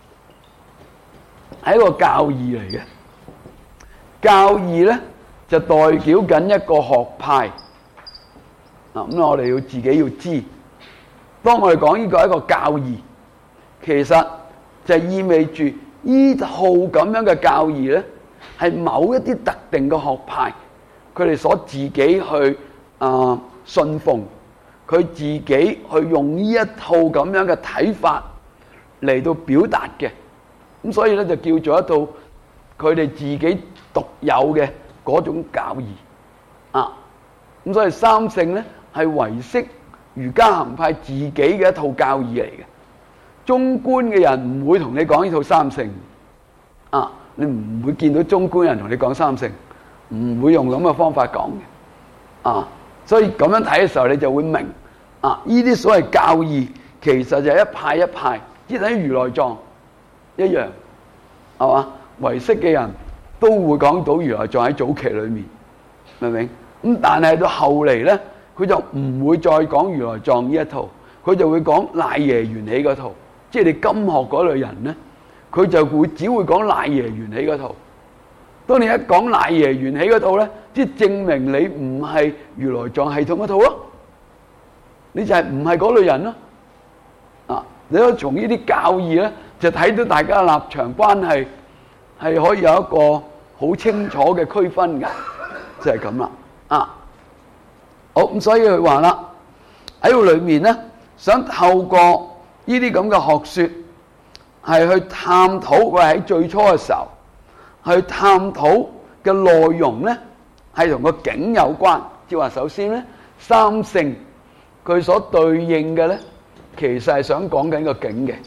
義嚟嘅。教義咧就代表緊一個學派。咁我哋自己要知，當我哋講呢個係一個教義，其實就意味住呢套咁樣嘅教義咧，係某一啲特定嘅學派，佢哋所自己去信奉，佢自己去用呢一套咁樣嘅睇法嚟到表達嘅。咁所以咧就叫做一套佢哋自己獨有嘅嗰種教義。咁所以三性咧係唯識瑜伽行派自己嘅一套教義嚟嘅。中觀嘅人唔會同你講呢套三性，你唔會見到中觀人同你講三性，唔會用咁嘅方法講嘅。所以咁樣睇嘅時候，你就會明，呢啲所謂教義其實就係一派一派，即係等於如來藏一樣，係嘛？唯識嘅人都會講到如來藏喺早期裏面，明唔明？咁但係到後嚟咧，佢就唔會再講如來藏呢一套，佢就會講賴耶緣起嗰套。即係你金學嗰類人咧，佢就只會講賴耶緣起嗰套。當你一講賴耶緣起嗰套咧，即係證明你唔係如來藏系統嗰套咯，你就係唔係嗰類人咯。你可以從呢啲教義咧，就睇到大家立場關係係可以有一個好清楚嘅區分㗎，就係咁啦。好，咁所以佢話啦，喺個裏面咧，想透過呢啲咁嘅學說，係去探討佢喺最初嘅時候，去探討嘅內容咧，係同個境有關。即係話，首先咧，三性佢所對應嘅咧，其實係想講緊個境嘅。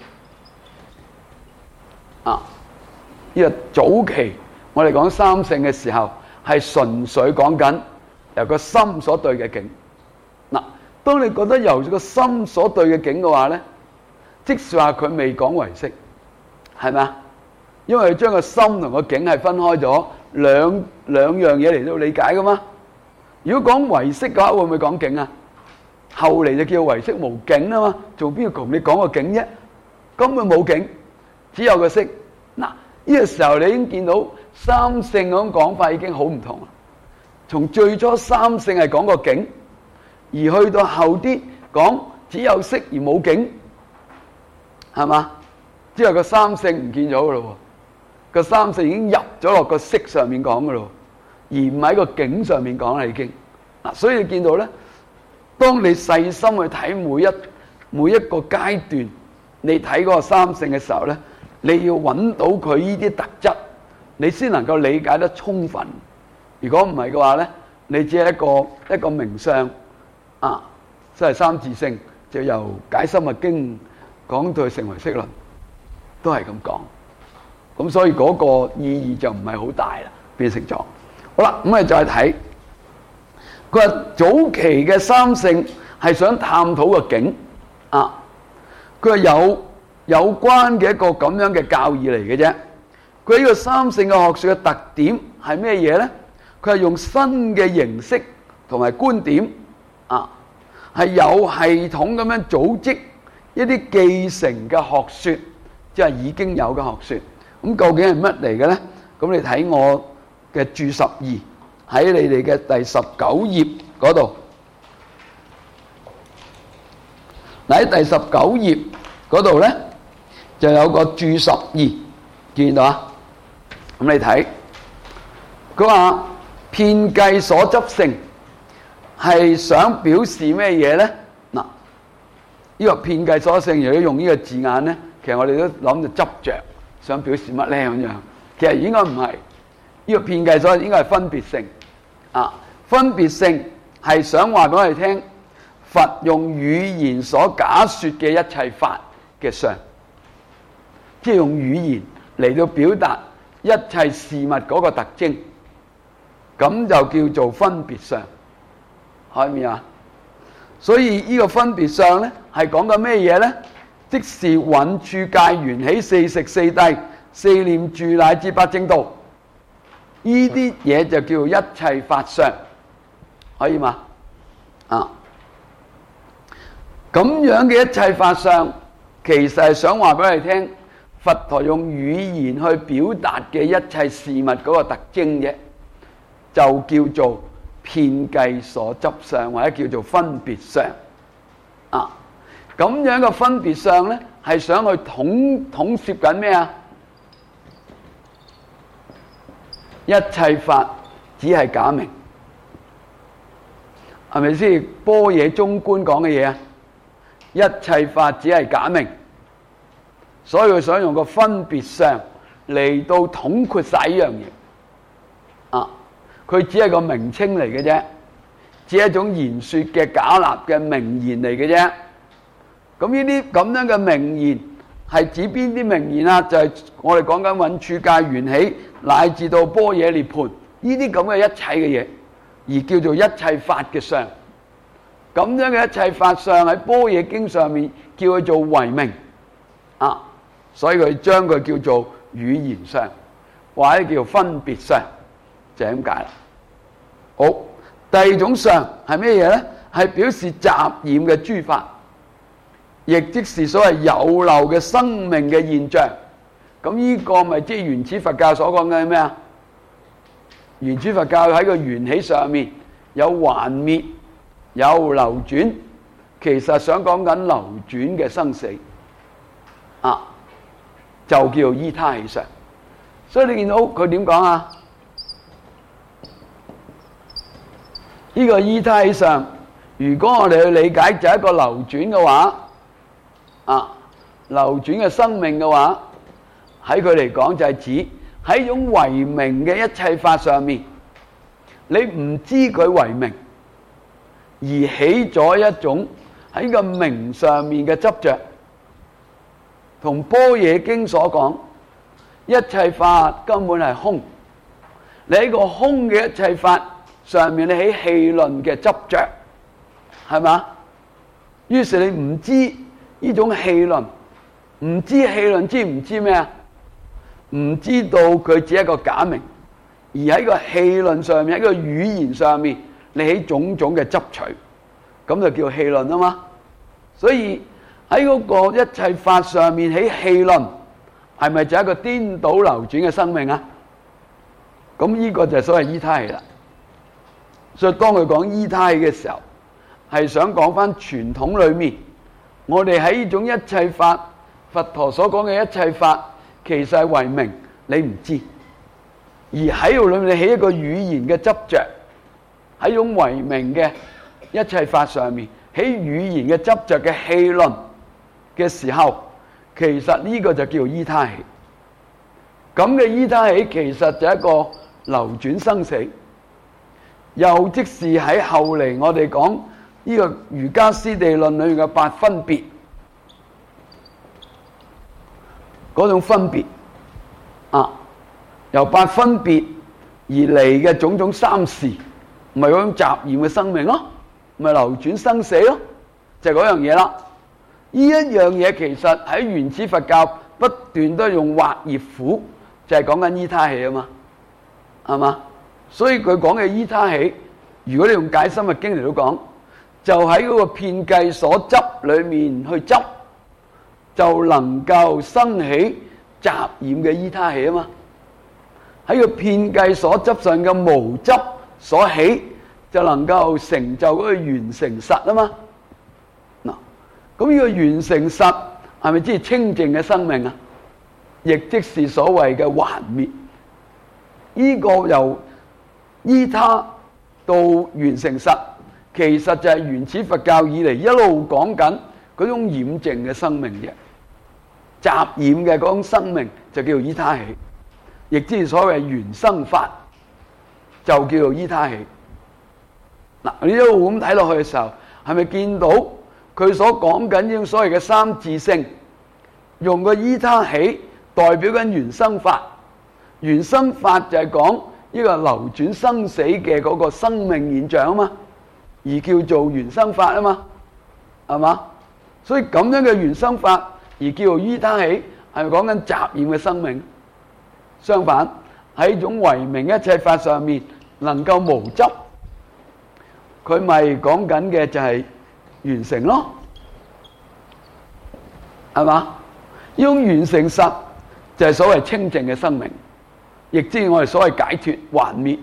呢個早期我哋講三性嘅時候，係純粹講緊由個心所對嘅境。當你覺得由個心所對嘅境嘅話咧，即使話佢未講唯識，係咪啊？因為佢將個心同個境係分開咗兩樣嘢嚟到理解噶嘛。如果講唯識嘅話，會唔會講境啊？後嚟就叫唯識無境啊嘛，仲邊個同你講個境啫？根本冇境，只有個識。呢個時候你已經見到三性嗰種講法已經好唔同啦。從最初三性係講個境，而去到後啲講只有識而冇境，係嘛？之後個三性唔見咗噶咯，個三性已經入咗落個識上面講噶咯，而唔喺個境上面講啦已經。所以你見到咧，當你細心去睇每一個階段，你睇嗰個三性嘅時候咧，你要揾到佢呢啲特質，你先能夠理解得充分。如果唔係嘅話咧，你只係一個名相，即係三自性，就由解深密經講到成唯識論，都係咁講。咁所以嗰個意義就唔係好大啦，變成咗。好啦，咁我哋再睇，佢話早期嘅三性係想探討個境，佢話有關嘅一個咁樣嘅教義嚟嘅啫。佢呢個三性嘅學說嘅特點係咩嘢咧？佢係用新嘅形式同埋觀點，係有系統咁樣組織一啲繼承嘅學說，即係已經有嘅學說。咁究竟係乜嚟嘅咧？咁你睇我嘅注12喺你哋嘅第19頁嗰度。嗱，喺第19頁嗰度咧就有個注12，見到啊？咁你睇，佢話遍計所執性係想表示咩嘢咧？嗱，呢個遍計所執性如果用呢個字眼咧，其實我哋都諗就執着，想表示乜咧咁樣？其實應該唔係，呢個遍計所應該係分別性。分別性係想話俾我哋聽，佛用語言所假說嘅一切法嘅相，即係用語言嚟到表達一切事物嗰個特徵，咁就叫做分別相，可以啊？所以呢個分別相咧係講緊咩嘢咧？即是蘊處界緣起四食四諦四念住乃至八正道，呢啲嘢就叫一切法相，可以嘛？啊，咁樣嘅一切法相，其實係想話俾你聽，佛陀用語言去表達嘅一切事物嗰個特徵嘅，就叫做遍計所執相，或者叫做分別相。啊，咁樣嘅分別相咧，係想去統攝緊咩啊？一切法只係假名，係咪先？般若中觀講嘅嘢啊，一切法只係假名，所以佢想用個分別相嚟到統括晒呢樣嘢。啊，佢只係個名稱嚟嘅啫，只係一種言說嘅假立嘅名言嚟嘅啫。咁呢啲咁樣嘅名言係指邊啲名言啊？就係我哋講緊蘊處界緣起乃至到般若涅槃呢啲咁嘅一切嘅嘢，而叫做一切法嘅相。咁樣嘅一切法相喺般若經上面叫佢做唯名啊，所以佢將佢叫做語言相，或者叫分別相，就係咁解啦。好，第二種相係咩嘢咧？係表示雜染嘅諸法，亦即是所謂有漏嘅生命嘅現象。咁呢個咪即係原始佛教所講嘅咩啊？原始佛教喺個緣起上面有還滅有流轉，其實想講緊流轉嘅生死啊，就叫做依他起相。所以你見到佢點講啊？呢個依他起相，如果我哋去理解就係一個流轉嘅話，啊，流轉嘅生命嘅話，喺佢嚟講就係指喺一種唯名嘅一切法上面，你唔知佢唯名，而起咗一種喺個名上面嘅執着，同般若經所講，一切法根本係空。你喺個空嘅一切法上面，你起戲論嘅執着，係嘛？於是你唔知呢種戲論，唔知戲論，知唔知咩啊？唔知道佢只係一個假名，而喺個戲論上面，喺個語言上面，你起種種嘅執取，咁就叫戲論啊嘛。所以喺嗰個一切法上面起戲論，係咪就係一個顛倒流轉嘅生命啊？咁呢個就係所謂依他起啦。所以當佢講依他起嘅時候，係想講翻傳統裏面，我哋喺呢種一切法，佛陀所講嘅一切法，其實係唯名，你唔知，而喺度裏面你起一個語言嘅執着，喺種唯名嘅一切法上面起語言嘅執着嘅戲論嘅時候，其實呢個就叫依他起。咁嘅依他起其實就係一個流轉生死，又即是喺後嚟我哋講呢個瑜伽師地論裏面嘅八分別嗰種分別啊，由八分別而嚟嘅種種三時，咪嗰種雜染嘅生命咯，咪流轉生死咯，就係嗰樣嘢啦。呢一樣嘢其實喺原始佛教不斷都用惑業苦，就係講緊依他起啊嘛，係嘛？所以佢講嘅依他起，如果你用解深密經嚟到講，就喺嗰個遍計所執裏面去執，就能夠生起雜染嘅依他起啊嘛。喺個遍計所執上嘅無執所起，就能夠成就嗰個圓成實啊嘛。嗱，咁呢個圓成實係咪即係清淨嘅生命啊？亦即是所謂嘅還滅。呢個由依他到圓成實，其實就係原始佛教以嚟一路講緊嗰種染淨嘅生命嘅雜染嘅嗰種生命，就叫做依他起。亦即係所謂原生法，就叫做依他起。嗱，你一路咁睇落去嘅時候，係咪見到佢所講緊呢種所謂嘅三自性，用個依他起代表緊原生法。原生法就係講呢個流轉生死嘅嗰個生命現象啊嘛，而叫做原生法啊嘛，係嘛？所以咁樣嘅原生法而叫做依他起，係咪講緊雜染嘅生命？相反，喺一種唯名一切法上面能夠無執，佢咪講緊嘅就係完成咯，係嘛？呢種完成實就係所謂清淨嘅生命，亦即係我哋所謂解脫還滅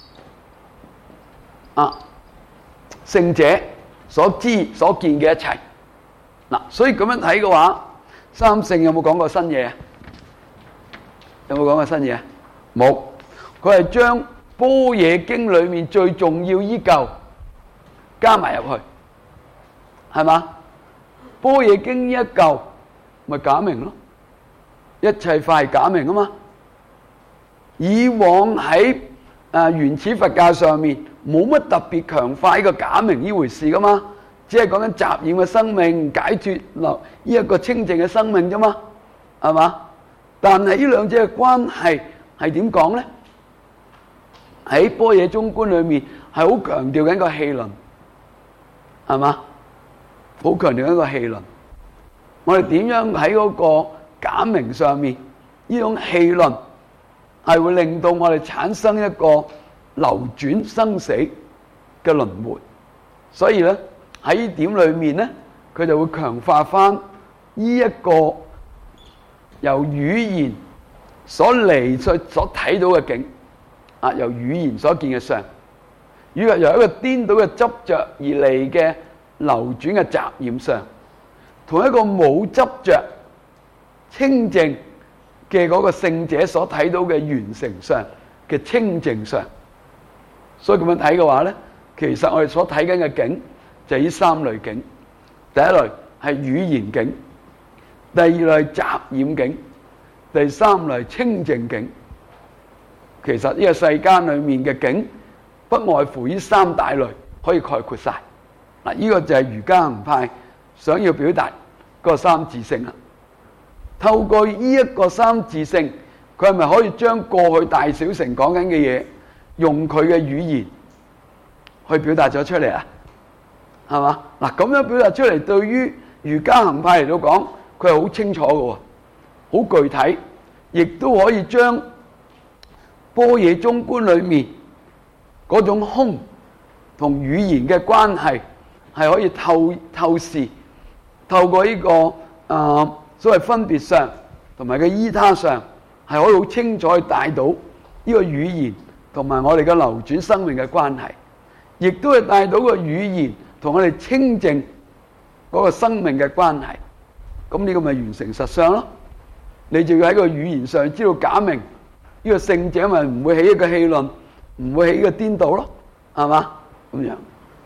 啊，聖者所知所見嘅一切嗱。所以咁樣睇嘅話，三聖有冇講過新嘢？有冇講過新嘢？冇，佢係將般若經裏面最重要依舊加埋入去，係嘛？般若經呢一舊咪假名咯，一切法係假名啊嘛。以往喺原始佛教上面冇乜特別強化呢個假名呢回事噶嘛，只係講緊雜染嘅生命解脫呢一個清淨嘅生命啫嘛，係嘛？但係呢兩者嘅關係係點講咧？喺般若中觀裏面係好強調緊個氣論，係嘛？好強調緊個氣論。我哋點樣喺嗰個假名上面呢種氣論係會令到我哋產生一個流轉生死嘅輪迴，所以咧喺呢點裏面咧，佢就會強化翻呢一個由語言所嚟所睇到嘅境啊，由語言所見嘅相，以及由一個顛倒嘅執着而嚟嘅流轉嘅雜染相，同一個冇執着清淨嘅嗰個聖者所睇到嘅完成相嘅清淨相。所以咁樣睇嘅話咧，其實我哋所睇緊嘅境就係呢三類境。第一類係語言境，第二類雜染境，第三類清淨境。其實呢個世間裏面嘅境不外乎呢三大類，可以概括晒。嗱，呢個就係瑜伽行派想要表達嗰個三自性啦。透過呢一個三自性，佢係咪可以將過去大小乘講緊嘅嘢，用佢嘅語言去表達咗出嚟啊？係嘛？嗱，咁樣表達出嚟，對於瑜伽行派嚟到講，佢係好清楚嘅，好具體，亦都可以將般若中觀裏面嗰種空同語言嘅關係係可以透視，透過呢個所謂分別相同埋嘅依他相，係可以好清楚去帶到呢個語言同埋我哋嘅流轉生命嘅關係，亦都係帶到個語言同我哋清淨嗰個生命嘅關係。咁呢個咪完成實相咯？你就要喺個語言上知道假名，呢個聖者咪唔會起一個氣論，唔會起一個顛倒咯，係嘛？咁樣。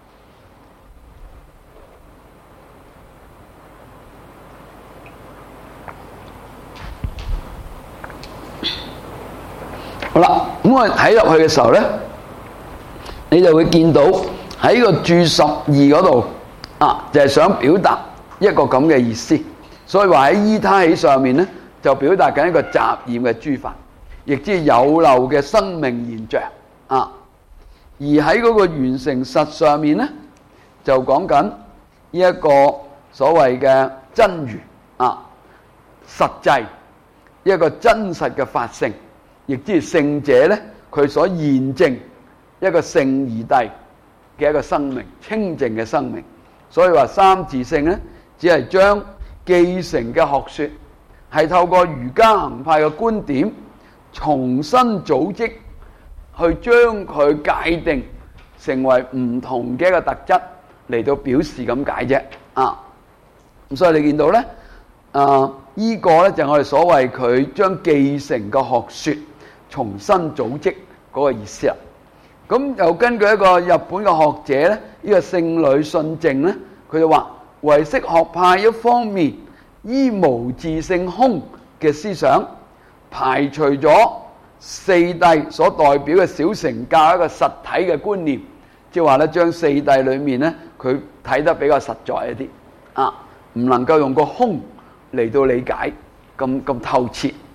好啦，咁我哋睇入去嘅時候咧，你就會見到喺個注12嗰度就係想表達一個咁嘅意思。所以話喺依他起上面咧，就表達緊一個雜染嘅諸法，亦即係有漏嘅生命現象啊。而喺嗰個完成實上面咧，就講緊呢一個所謂嘅真如實際一個真實嘅法性。亦即係聖者咧，佢所現證一個聖義諦嘅一個生命，清淨嘅生命。所以話三自性咧，只係將繼承嘅學說，係透過瑜伽行派嘅觀點，重新組織，去將佢界定成為唔同嘅一個特質嚟到表示咁解啫。咁所以你見到咧，呢個咧就係我哋所謂佢將繼承嘅學說重新組織嗰個意思啦。咁又根據一個日本嘅學者咧，呢個聖女信正咧，佢就話唯識學派一方面依無自性空嘅思想，排除咗四諦所代表嘅小乘教一個實體嘅觀念，即係話咧將四諦裏面咧，佢睇得比較實在一啲唔能夠用個空嚟到理解咁透徹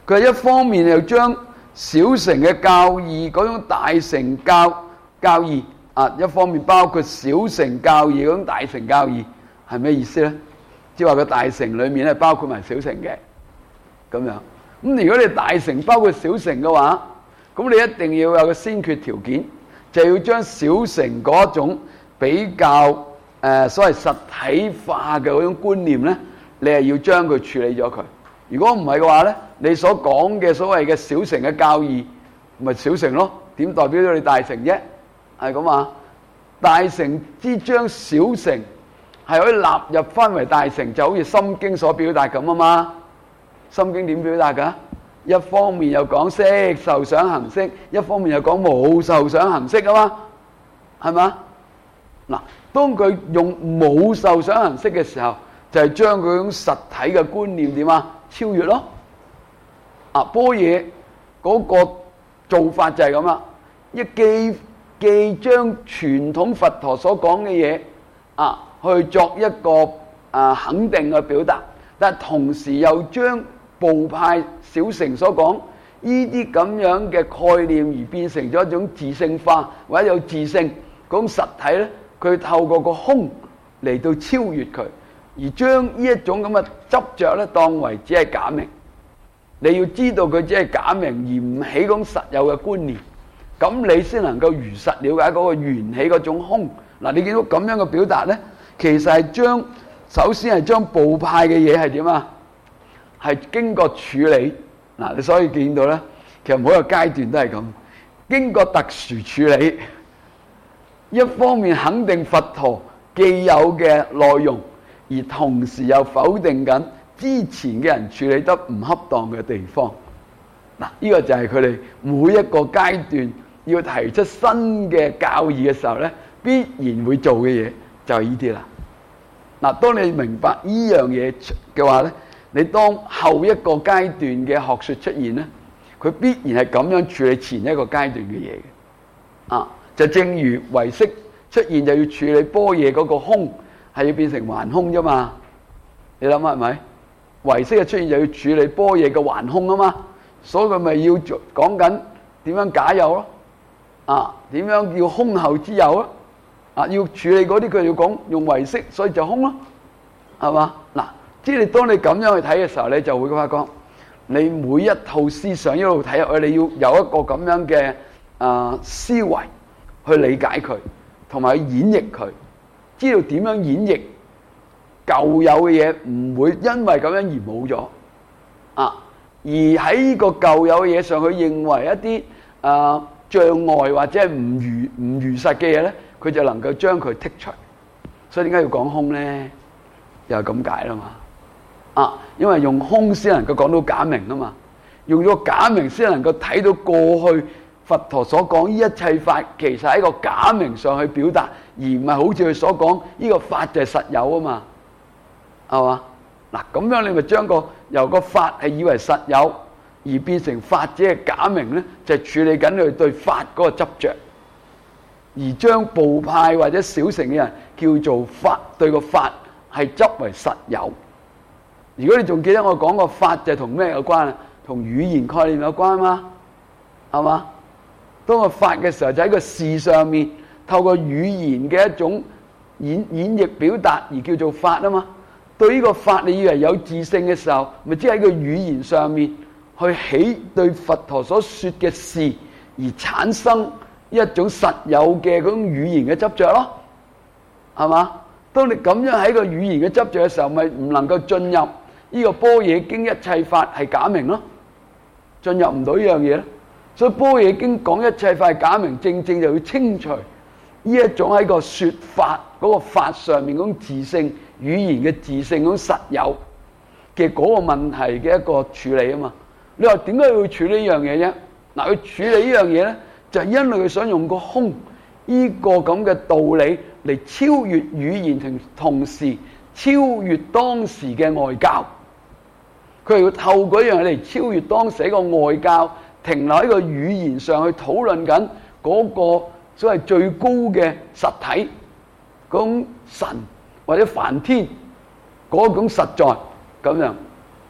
佢係一方面又將小乘嘅教義嗰種大乘教義一方面包括小乘教義嗰種大乘教義，係咩意思咧？即係話個大乘裏面咧包括埋小乘嘅咁樣。咁如果你大乘包括小乘嘅話，咁你一定要有個先決條件，就要將小乘嗰種比較所謂實體化嘅嗰種觀念咧，你係要將佢處理咗佢。如果唔係嘅話咧，你所講嘅所謂嘅小乘嘅教義，咪小乘咯？點代表咗你大乘啫？係咁啊！大乘之將小乘係可以納入翻為大乘，就好似《心經》所表達咁啊嘛。《心經》點表達㗎？一方面又講色受想行識，一方面又講冇受想行識啊嘛，係嘛？嗱，當佢用冇受想行識嘅時候，就係將佢種實體嘅觀念點啊超越咯。般若嗰個做法就係咁啦，既將傳統佛陀所講嘅嘢去作一個肯定嘅表達，但係同時又將部派小乘所講呢啲咁樣嘅概念而變成咗一種自性化或者有自性嗰種實體咧，佢透過個空嚟到超越佢，而將呢一種咁嘅執着咧當為只係假名。你要知道佢只係假名而唔起嗰種實有嘅觀念，咁你先能夠如實了解嗰個緣起嗰種空。嗱，你見到咁樣嘅表達咧，其實係首先係將部派嘅嘢係點啊？係經過處理。嗱，你所以見到咧，其實每一個階段都係咁，經過特殊處理。一方面肯定佛陀既有嘅內容，而同時又否定緊之前嘅人處理得唔恰當嘅地方。嗱，呢個就係佢哋每一個階段要提出新嘅教義嘅時候咧，必然會做嘅嘢就係呢啲啦。嗱，當你明白呢樣嘢嘅話咧，你當後一個階段嘅學說出現咧，佢必然係咁樣處理前一個階段嘅嘢嘅。就正如唯識出現就要處理般若嗰個空，係要變成還空啫嘛。你諗下係咪？唯識嘅出現就要處理般若嘅還空啊嘛，所以佢咪要講緊點樣假有咯？點樣叫空後之有咯？要處理嗰啲佢要講用唯識，所以就空咯，係嘛？嗱，即係當你咁樣去睇嘅時候，你就會發覺你每一套思想一路睇入去，你要有一個咁樣嘅思維去理解佢，同埋去演繹佢，知道點樣演繹舊有嘅嘢，唔會因為咁樣而冇咗。而喺呢個舊有嘅嘢上，佢認為一啲障礙或者係唔如實嘅嘢咧，佢就能夠將佢剔除。所以點解要講空咧？又係咁解啦嘛。因為用空先能夠講到假名啊嘛，用咗假名先能夠睇到過去佛陀所講呢一切法，其實喺個假名上去表達，而唔係好似佢所講呢個法就係實有啊嘛，係嘛？嗱，咁樣你咪將由個法係以為實有，而變成法只係假名咧，就係處理緊佢對法嗰個執着，而將部派或者小乘嘅人叫做法，對個法係執為實有。如果你仲記得我講個法就係同咩有關啊？同語言概念有關嘛，係嘛？當個法嘅時候，就喺個事上面透過語言嘅一種演繹表達而叫做法啊嘛。對呢個法你以為有自性嘅時候，咪即係喺個語言上面去起對佛陀所說嘅事而產生一種實有嘅嗰種語言嘅執着咯，係嘛？當你咁樣喺個語言嘅執着嘅時候，咪唔能夠進入呢個般若經一切法係假名咯，進入唔到呢樣嘢咯。所以般若經講一切法係假名，正正就要清除呢一種喺個說法嗰個法上面嗰種自性語言嘅自性嗰種實有嘅嗰個問題嘅一個處理啊嘛。你話點解要處理呢樣嘢啫？嗱，佢處理呢樣嘢咧，就係因為佢想用個空呢個咁嘅道理嚟超越語言，同時超越當時嘅外教。佢係要透過一樣嘢嚟超越當時一個外教，停留喺個語言上去討論緊嗰個所謂最高嘅實體嗰種神或者梵天嗰種實在咁樣。呢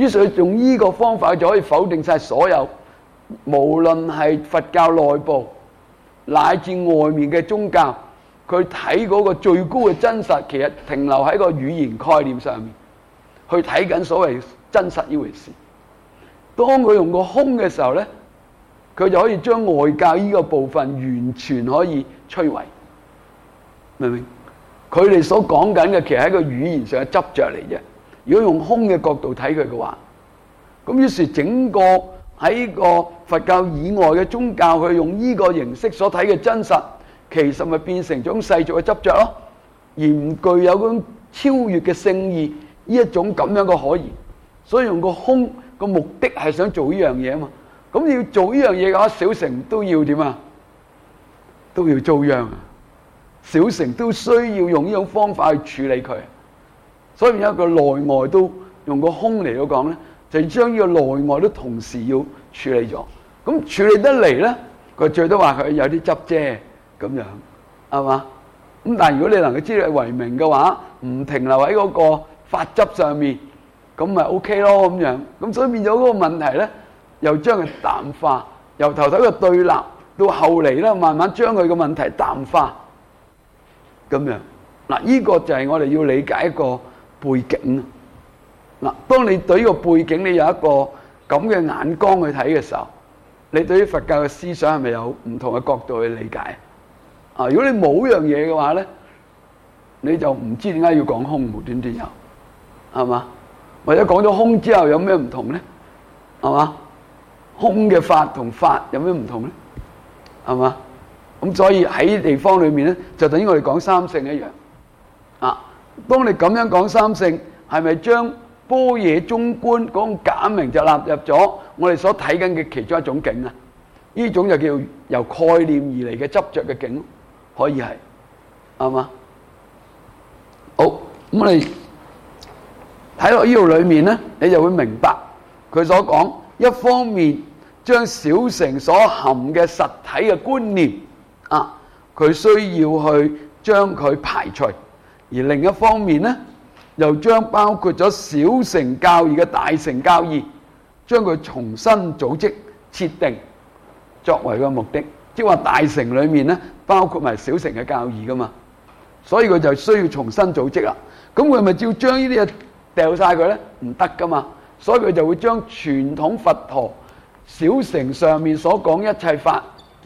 於是佢用呢個方法就可以否定晒所有，無論係佛教內部乃至外面嘅宗教，佢睇嗰個最高嘅真實，其實停留喺個語言概念上面，去睇緊所謂真實呢回事。當佢用個空嘅時候咧，佢就可以將外教呢個部分完全可以摧毀，明唔明？佢哋所講緊嘅其實係一個語言上嘅執着嚟啫。如果用空嘅角度睇佢嘅話，咁於是整個喺個佛教以外嘅宗教，佢用呢個形式所睇嘅真實，其實咪變成種世俗嘅執着咯，而唔具有嗰種超越嘅聖義呢一種咁樣嘅可言。所以用個空個目的係想做呢樣嘢啊嘛。咁要做呢樣嘢嘅話，小乘都要點啊？都要遭殃啊！小乘都需要用呢種方法去處理佢。所以有一個內外都用個空嚟到講咧，就將呢個內外都同時要處理咗。咁處理得嚟咧，佢最多話佢有啲執啫咁樣，係嘛？咁但係如果你能夠知道為明嘅話，唔停留喺嗰個法執上面，咁咪 OK 咯咁樣。咁所以變咗嗰個問題咧，又將佢淡化，由頭頭嘅對立到後嚟咧，慢慢將佢嘅問題淡化咁樣。嗱，呢個就係我哋要理解一個背景。嗱，當你對呢個背景你有一個咁嘅眼光去睇嘅時候，你對於佛教嘅思想係咪有唔同嘅角度去理解啊？如果你冇樣嘢嘅話咧，你就唔知點解要講空，無端端有，係嘛？或者講咗空之後有咩唔同咧？係嘛？空嘅法同法有咩唔同咧？係嘛？咁所以喺地方裏面咧，就等於我哋講三性一樣。啊，當你咁樣講三性，係咪將般若中觀嗰種假名就納入咗我哋所睇緊嘅其中一種境啊？呢種就叫由概念而嚟嘅執着嘅境，可以係，係嘛？好，咁我哋睇落呢度裏面咧，你就會明白佢所講，一方面將小乘所含嘅實體嘅觀念啊，佢需要去將佢排除。而另一方面咧，又將包括咗小乘教義嘅大乘教義，將佢重新組織設定作為個目的。即係話大乘裏面咧，包括埋小乘嘅教義噶嘛，所以佢就需要重新組織啦。咁佢咪照將呢啲嘢掉晒佢咧？唔得噶嘛，所以佢就會將傳統佛陀小乘上面所講一切法，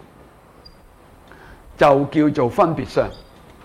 就叫做分別相。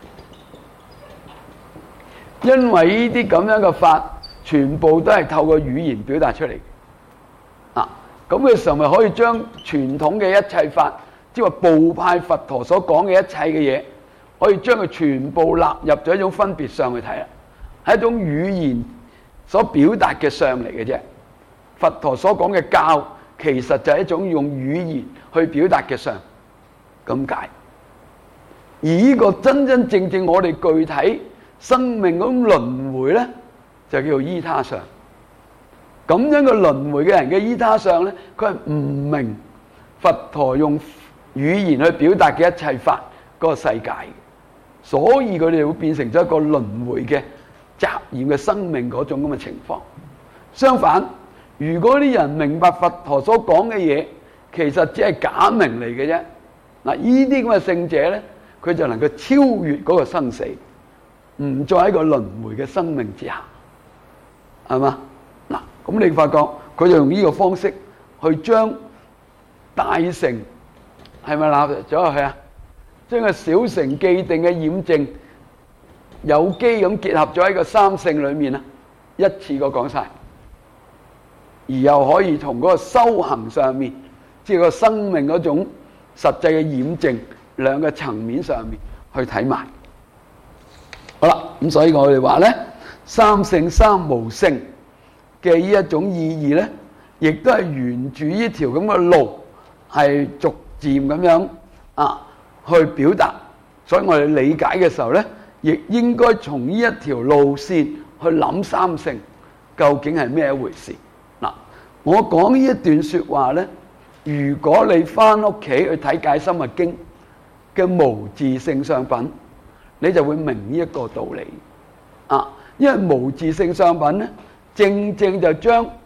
因為呢啲咁樣嘅法，全部都係透過語言表達出嚟。啊，咁嘅時候咪可以將傳統嘅一切法，即係話部派佛陀所講嘅一切嘅嘢，可以將佢全部納入咗一種分別相去睇啦，係一種語言所表達嘅相嚟嘅啫。佛陀所講嘅教，其實就係一種用語言去表達嘅相，咁解。而呢個真真正正我哋具體生命嗰種輪迴咧，就叫做依他相。咁樣嘅輪迴嘅人嘅依他相咧，佢係唔明佛陀用語言去表達嘅一切法嗰個世界，所以佢哋會變成咗一個輪迴嘅雜染嘅生命嗰種咁嘅情況。相反，如果啲人明白佛陀所講嘅嘢，其實只係假名嚟嘅啫。嗱，呢啲咁嘅聖者咧，佢就能夠超越嗰個生死，唔再喺個輪迴嘅生命之下，係嘛？嗱，咁你發覺佢就用呢個方式去將大乘係咪納入咗入去啊？將個小乘既定嘅染淨有機咁結合咗喺個三性裏面啊，一次過講晒，而又可以從嗰個修行上面，即係個生命嗰種實際嘅染淨兩個層面上面去睇埋。好啦，咁所以我哋話咧，三性三無性嘅呢一種意義咧，亦都係沿住呢條咁嘅路，係逐漸咁樣啊去表達。所以我哋理解嘅時候咧，亦應該從呢一條路線去諗三性究竟係咩一回事。嗱，我講呢一段說話咧，如果你翻屋企去睇《解深密經》嘅無自性相品，你就會明呢一個道理啊！因為無自性相品咧，正正就將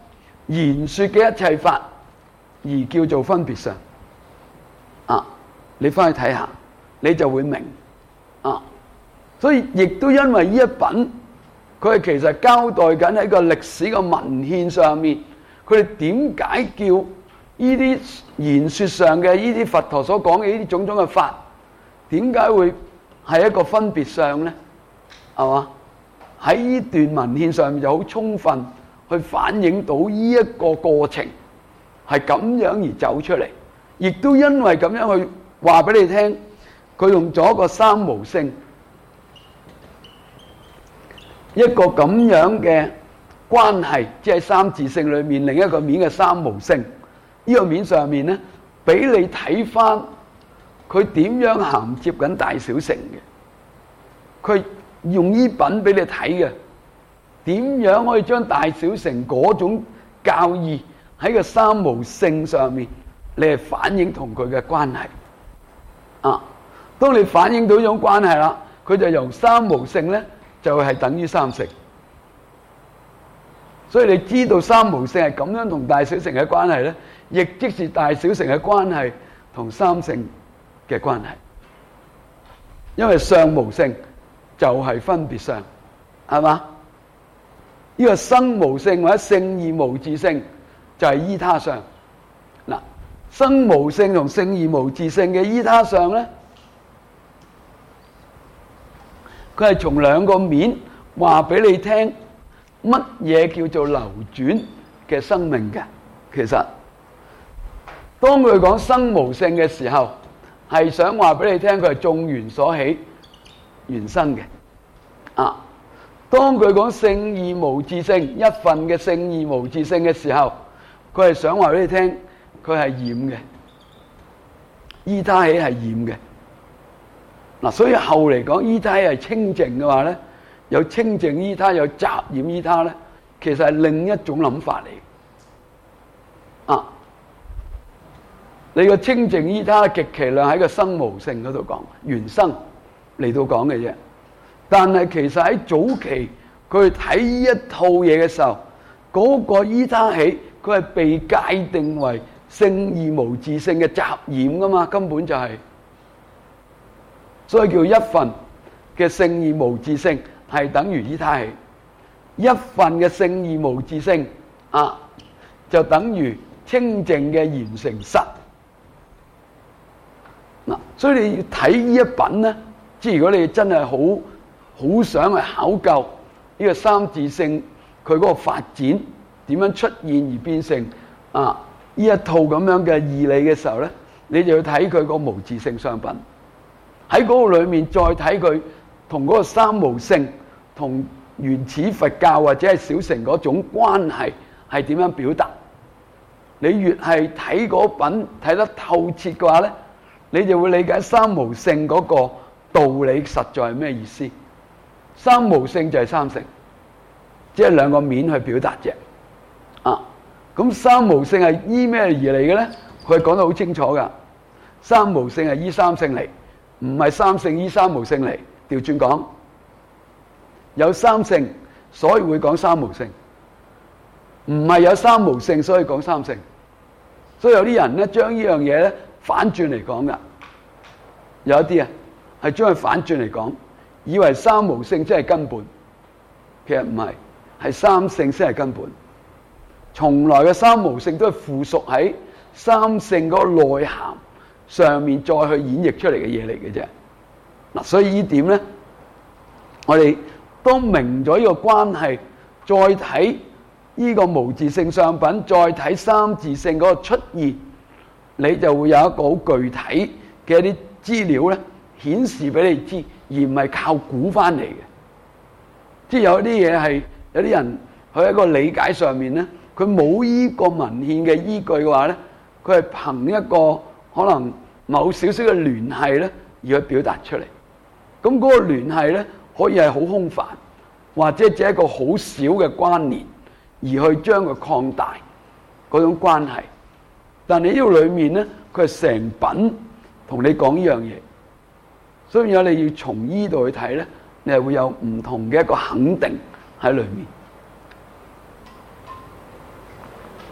言說嘅一切法而叫做分別相。你翻去睇下，你就會明。所以亦都因為呢一品，佢係其實交代緊喺個歷史嘅文獻上面，佢哋點解叫呢啲言說上嘅呢啲佛陀所講嘅呢啲種種嘅法，點解會係一個分別相呢？係嘛？喺呢段文獻上面就好充分去反映到呢一個過程係咁樣而走出嚟，亦都因為咁樣去話俾你聽，佢用咗一個三無性，一個咁樣嘅關係，即係三自性裏面另一個面嘅三無性。呢個面上面咧，俾你睇翻佢點樣銜接緊大小乘嘅，佢用呢品俾你睇嘅，點樣可以將大小乘嗰種教義喺個三無性上面，你係反映同佢嘅關係。當你反映到呢種關係啦，佢就由三無性咧，就係等於三乘。所以你知道三無性係咁樣同大小乘嘅關係咧，亦即是大小乘嘅關係同三乘嘅關係。因為相無性就係分別相，係嘛？呢個生無性或者聖義無自性就係依他相。嗱，生無性同聖義無自性嘅依他相咧，佢係從兩個面話俾你聽乜嘢叫做流轉嘅生命嘅。其實當佢講生無性嘅時候，係想話俾你聽佢係眾緣所起緣生嘅。當佢講聖義無自性，一份嘅聖義無自性嘅時候，佢係想話俾你聽佢係染嘅，依他起係染嘅。所以後嚟講依他係清淨嘅話咧，有清淨依他，有雜染依他咧，其實係另一種諗法嚟。你個清淨依他極其量喺個生無性嗰度講，緣生嚟到講嘅啫。但係其實喺早期佢睇呢一套嘢嘅時候，嗰個依他起佢係被界定為聖義無自性嘅雜染噶嘛，根本就係。所以叫一份嘅聖義無自性係等於依他起，一份嘅聖義無自性就等於清淨嘅現成實。所以你要睇呢一品咧，即係如果你真係好想去考究呢個三自性佢嗰個發展點樣出現而變成呢一套咁樣嘅義理嘅時候咧，你就要睇佢個無自性相品。喺嗰個裏面再睇佢同嗰個三無性同原始佛教或者係小乘嗰種關係係點樣表達。你越係睇嗰品睇得透徹嘅話咧，你就會理解三無性嗰個道理實在係咩意思。三無性就係三乘，即係兩個面去表達啫。咁三無性係依咩而嚟嘅咧？佢講得好清楚噶。三無性係依三乘嚟，唔係三乘依三無性嚟。調轉講，有三乘所以會講三無性，唔係有三無性所以講三乘。所以有啲人咧將呢樣嘢咧反轉嚟講噶，有一啲係將佢反轉嚟講，以為三無性即係根本，其實唔係，係三乘先係根本。從來嘅三無性都係附屬喺三乘嗰個內涵上面再去演繹出嚟嘅嘢嚟嘅啫。所以呢點咧，我哋當明咗呢個關係，再睇呢個無自性相品，再睇三自性嗰個出現，你就會有一個好具體嘅一啲資料咧，顯示俾你知，而唔係靠估翻嚟嘅。即係有啲嘢係有啲人佢喺個理解上面咧，佢冇依個文獻嘅依據嘅話咧，佢係憑一個可能某少少嘅聯繫咧而去表達出嚟。咁嗰個聯繫咧可以係好空泛，或者只係一個好少嘅關聯，而去將佢擴大嗰種關係。但係呢個裏面咧，佢係成品同你講呢樣嘢，所以有你要從依度去睇咧，你係會有唔同嘅一個肯定喺裏面。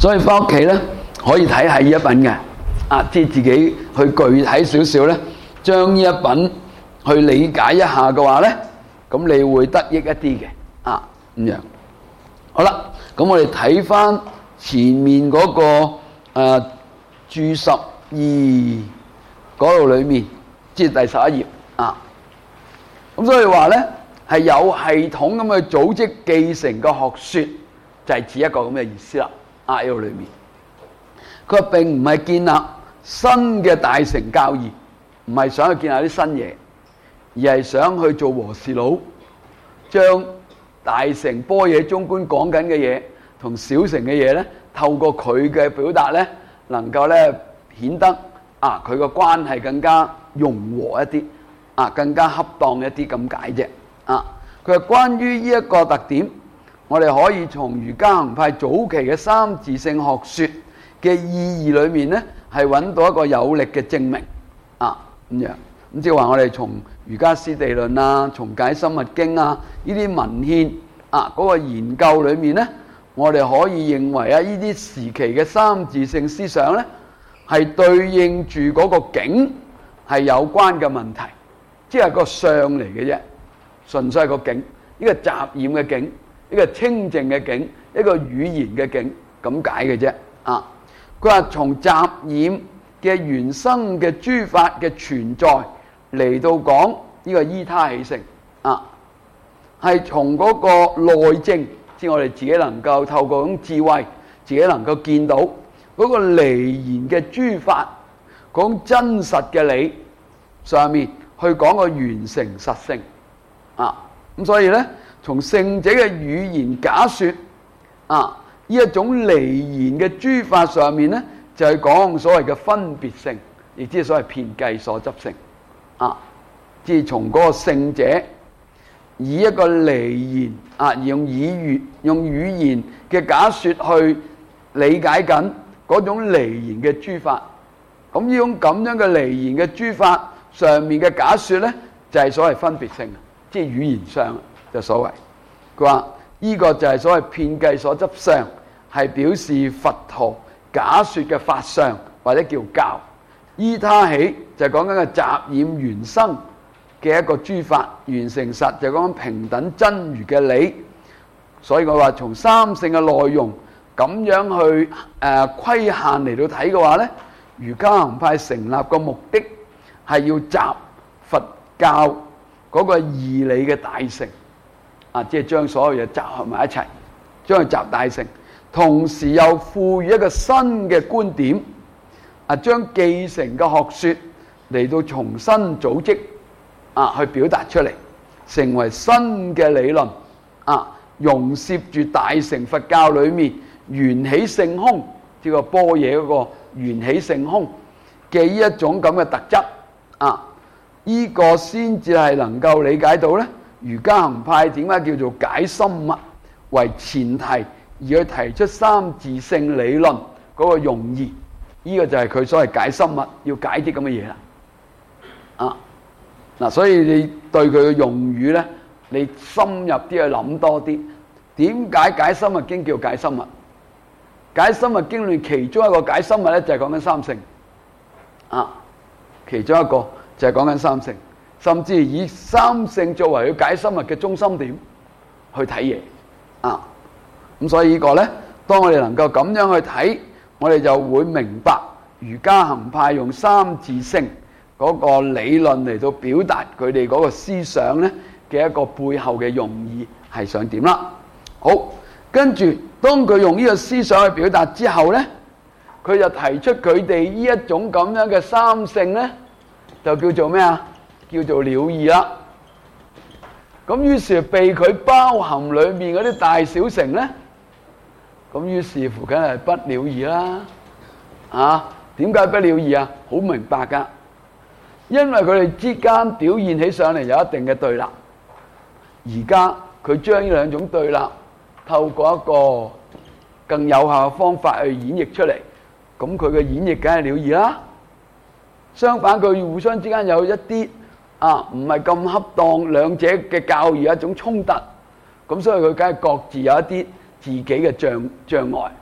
所以翻屋企咧可以睇下呢一品嘅，即係自己去具體少少咧，將呢一品去理解一下嘅話咧，咁你會得益一啲嘅，咁樣。好啦，咁我哋睇翻前面嗰個注12嗰度裏面，即係第11頁咁所以話咧係有系統咁去組織繼承嘅學說，就係指一個咁嘅意思啦。喺度裏面，佢話並唔係建立新嘅大乘教義，唔係想去建立啲新嘢，而係想去做和事佬，將大乘般若中觀講緊嘅嘢同小乘嘅嘢咧，透過佢嘅表達咧，能夠咧顯得佢個關係更加融和一啲，更加恰當一啲咁解啫。佢話關於呢一個特點，我哋可以從瑜伽行派早期嘅三自性學說嘅意義裏面咧，係揾到一個有力嘅證明咁樣。咁即係話我哋從瑜伽師地論啊，從解深密經呢啲文獻嗰個研究裏面咧，我哋可以認為呢啲時期嘅三自性思想咧，係對應住嗰個境係有關嘅問題，即係個相嚟嘅啫，純粹係個境，呢個雜染嘅境，呢個清淨嘅境，一個語言嘅境咁解嘅啫。佢話從雜染嘅原生嘅諸法嘅存在嚟到講呢個依他起性，係從嗰個內證，即係我哋自己能夠透過種智慧，自己能夠見到嗰個離言嘅諸法，講真實嘅理上面去講個圓成實性。咁所以咧，從聖者嘅語言假說呢一種離言嘅諸法上面咧，就係講所謂嘅分別性，亦即係所謂遍計所執性。即係從嗰個聖者以一個離言用語言嘅假說去理解緊嗰種離言嘅諸法。咁呢種咁樣嘅離言嘅諸法上面嘅假說咧，就係所謂分別性，即係語言上就所謂。佢話呢個就係所謂遍計所執相，係表示佛陀假說嘅法相或者叫教。依他起就係講緊個雜染原生嘅一個諸法，圓成實就講緊平等真如嘅理。所以我話從三性嘅內容咁樣去規限嚟到睇嘅話咧，瑜伽行派成立嘅目的係要集佛教嗰個義理嘅大成，即係將所有嘢集合埋一齊，將佢集大成，同時又賦予一個新嘅觀點，將繼承嘅學說嚟到重新組織，去表達出嚟，成為新嘅理論，融攝住大乘佛教裏面緣起性空，即係般若嗰個緣起性空嘅呢一種咁嘅特質，呢個先至係能夠理解到咧，瑜伽行派點解叫做解深密為前提而去提出三自性理論嗰個用意。呢個就係佢所謂解深密要解啲咁嘅嘢啦。所以你對佢嘅用語咧，你深入啲去諗多啲。點解解深密經叫解深密？解深密經裏其中一個解深密咧，就係講緊三性。其中一個就係講緊三性，甚至以三性作為佢解深密嘅中心點去睇嘢。咁所以呢個咧，當我哋能夠咁樣去睇，我哋就會明白瑜伽行派用三自性嗰個理論嚟到表達佢哋嗰個思想咧嘅一個背後嘅用意係想點啦。好，跟住當佢用呢個思想去表達之後咧，佢就提出佢哋呢一種咁樣嘅三性咧，就叫做咩啊？叫做了義啦。咁於是被佢包含裏面嗰啲大小乘咧，咁於是乎梗係不了義啦。點解不了義啊？好明白噶，因為佢哋之間表現起上嚟有一定嘅對立。而家佢將呢兩種對立透過一個更有效嘅方法去演繹出嚟，咁佢嘅演繹梗係了義啦。相反，佢互相之間有一啲唔係咁恰當，兩者嘅教義有一種衝突，咁所以佢梗係各自有一啲自己嘅障礙。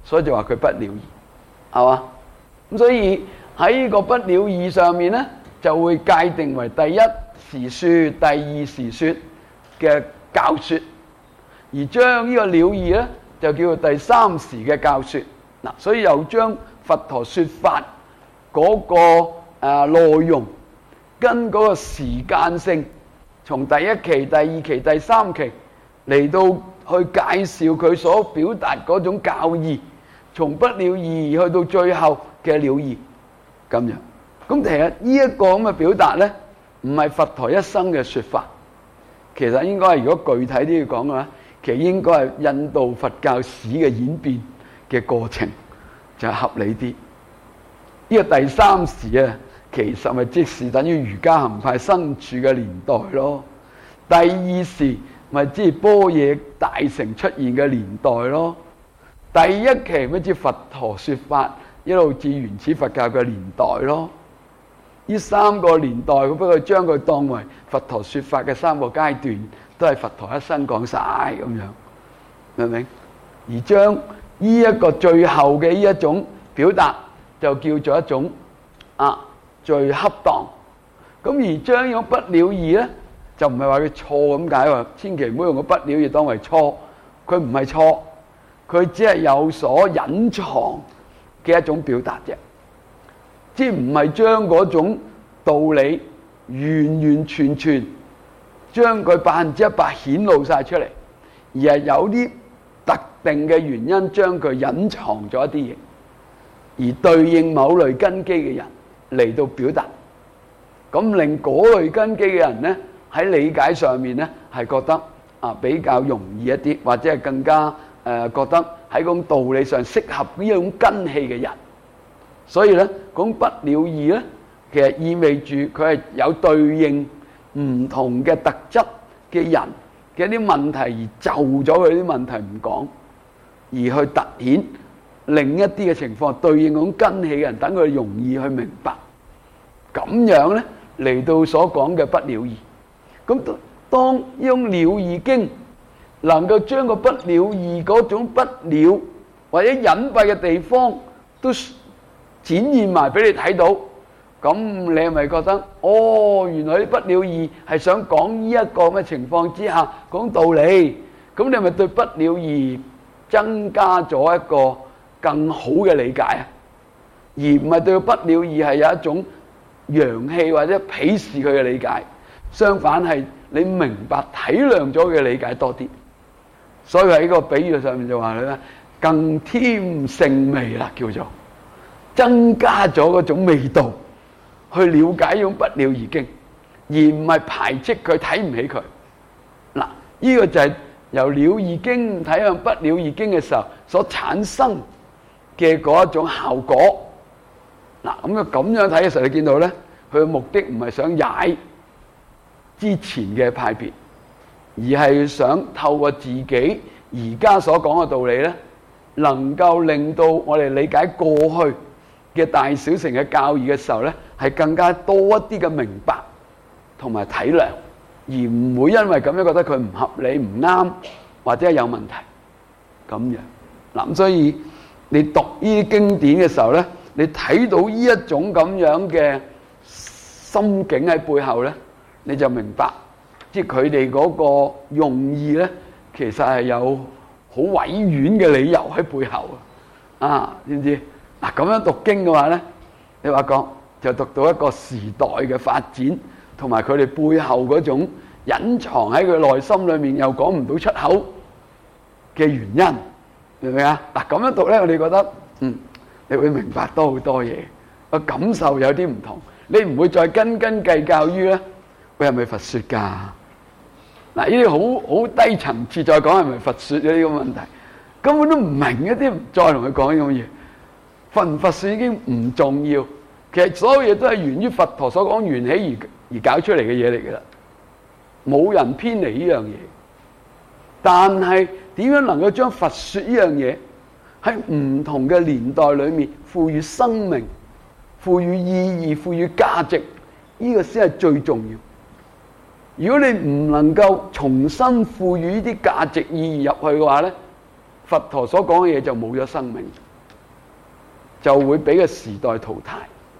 所以就話佢不了義，係嘛？咁所以喺呢個不了義上面咧，就會界定為第一時說、第二時說嘅教說，而將呢個了義咧就叫做第三時嘅教說。嗱，所以又將佛陀說法嗰個內容跟嗰個時間性，從第一期、第二期、第三期嚟到去介紹佢所表達嗰種教義，從不了義去到最後嘅了義咁樣。咁其實呢一個咁嘅表達咧，唔係佛陀一生嘅說法，其實應該係如果具體啲要講嘅話，其實應該係印度佛教史嘅演變嘅過程，就係合理啲。呢個第三時啊，其實咪即是等於瑜伽行派生處嘅年代咯。第二時咪即係般若大乘出現嘅年代咯。第一期咪即係佛陀說法一路至原始佛教嘅年代咯。呢三個年代，佢不過將佢當為佛陀說法嘅三個階段，都係佛陀一生講晒咁樣，明唔明？而將呢一個最後嘅呢一種表達，就叫做一種最恰當。咁而將呢種不了義咧，就唔係話佢錯咁解喎，千祈唔好用個不了義當為錯，佢唔係錯，佢只係有所隱藏嘅一種表達啫。即係唔係將嗰種道理完完全全將佢100%顯露晒出嚟，而係有啲特定嘅原因將佢隱藏咗一啲嘢，而對應某類根基嘅人嚟到表達，咁令嗰類根基嘅人咧喺理解上面咧係覺得比較容易一啲，或者係更加覺得喺嗰種道理上適合呢種根器嘅人。所以咧，講不了義咧，其實意味住佢係有對應唔同嘅特質嘅人嘅啲問題，而就咗佢啲問題唔講，而去突顯另一啲嘅情況對應嗰種根器嘅人，等佢容易去明白。咁樣咧嚟到所講嘅不了義，咁當呢種了義經能夠將個不了義嗰種不了或者隱蔽嘅地方都展現埋俾你睇到，咁你係咪覺得原來啲不了義係想講呢一個咁嘅情況之下講道理？咁你係咪對不了義增加咗一個更好嘅理解啊？而唔係對不了義係有一種揚棄或者鄙視佢嘅理解，相反係你明白體諒咗佢嘅理解多啲。所以喺個比喻上面就話佢咧，更添勝味啦，叫做增加咗嗰種味道，去了解呢種不了義經，而唔係排斥佢、睇唔起佢。嗱，呢個就係由了義經睇向不了義經嘅時候所產生嘅嗰一種效果。嗱，咁樣睇嘅時候，你見到咧，佢嘅目的唔係想踩之前嘅派別，而係想透過自己而家所講嘅道理咧，能夠令到我哋理解過去嘅大小乘嘅教義嘅時候咧，係更加多一啲嘅明白同埋體諒，而唔會因為咁樣覺得佢唔合理、唔啱或者係有問題咁樣。嗱，所以你讀呢啲經典嘅時候咧，你睇到呢一種咁樣嘅心境喺背後咧，你就明白，即係佢哋嗰個用意咧，其實係有好委婉嘅理由喺背後知唔知？嗱，咁樣讀經嘅話咧，你話講就讀到一個時代嘅發展，同埋佢哋背後嗰種隱藏喺佢內心裏面又講唔到出口嘅原因，明唔明啊？嗱，咁樣讀咧，我哋覺得你會明白多好多嘢，個感受有啲唔同，你唔會再斤斤計較於咧，喂，係咪佛說㗎？嗱，呢啲好低層次再講係咪佛說呢個問題，根本都唔明一啲，唔再同佢講呢咁嘅嘢。佛唔佛說已經唔重要，其實所有嘢都係源於佛陀所講緣起而搞出嚟嘅嘢嚟㗎啦，冇人偏離呢樣嘢。但係點樣能夠將佛說呢樣嘢喺唔同嘅年代裏面賦予生命、賦予意義、賦予價值，呢個先係最重要。如果你唔能夠重新賦予呢啲價值意義入去嘅話咧， 佛陀所講嘅嘢就冇咗生命，就會俾個時代淘汰。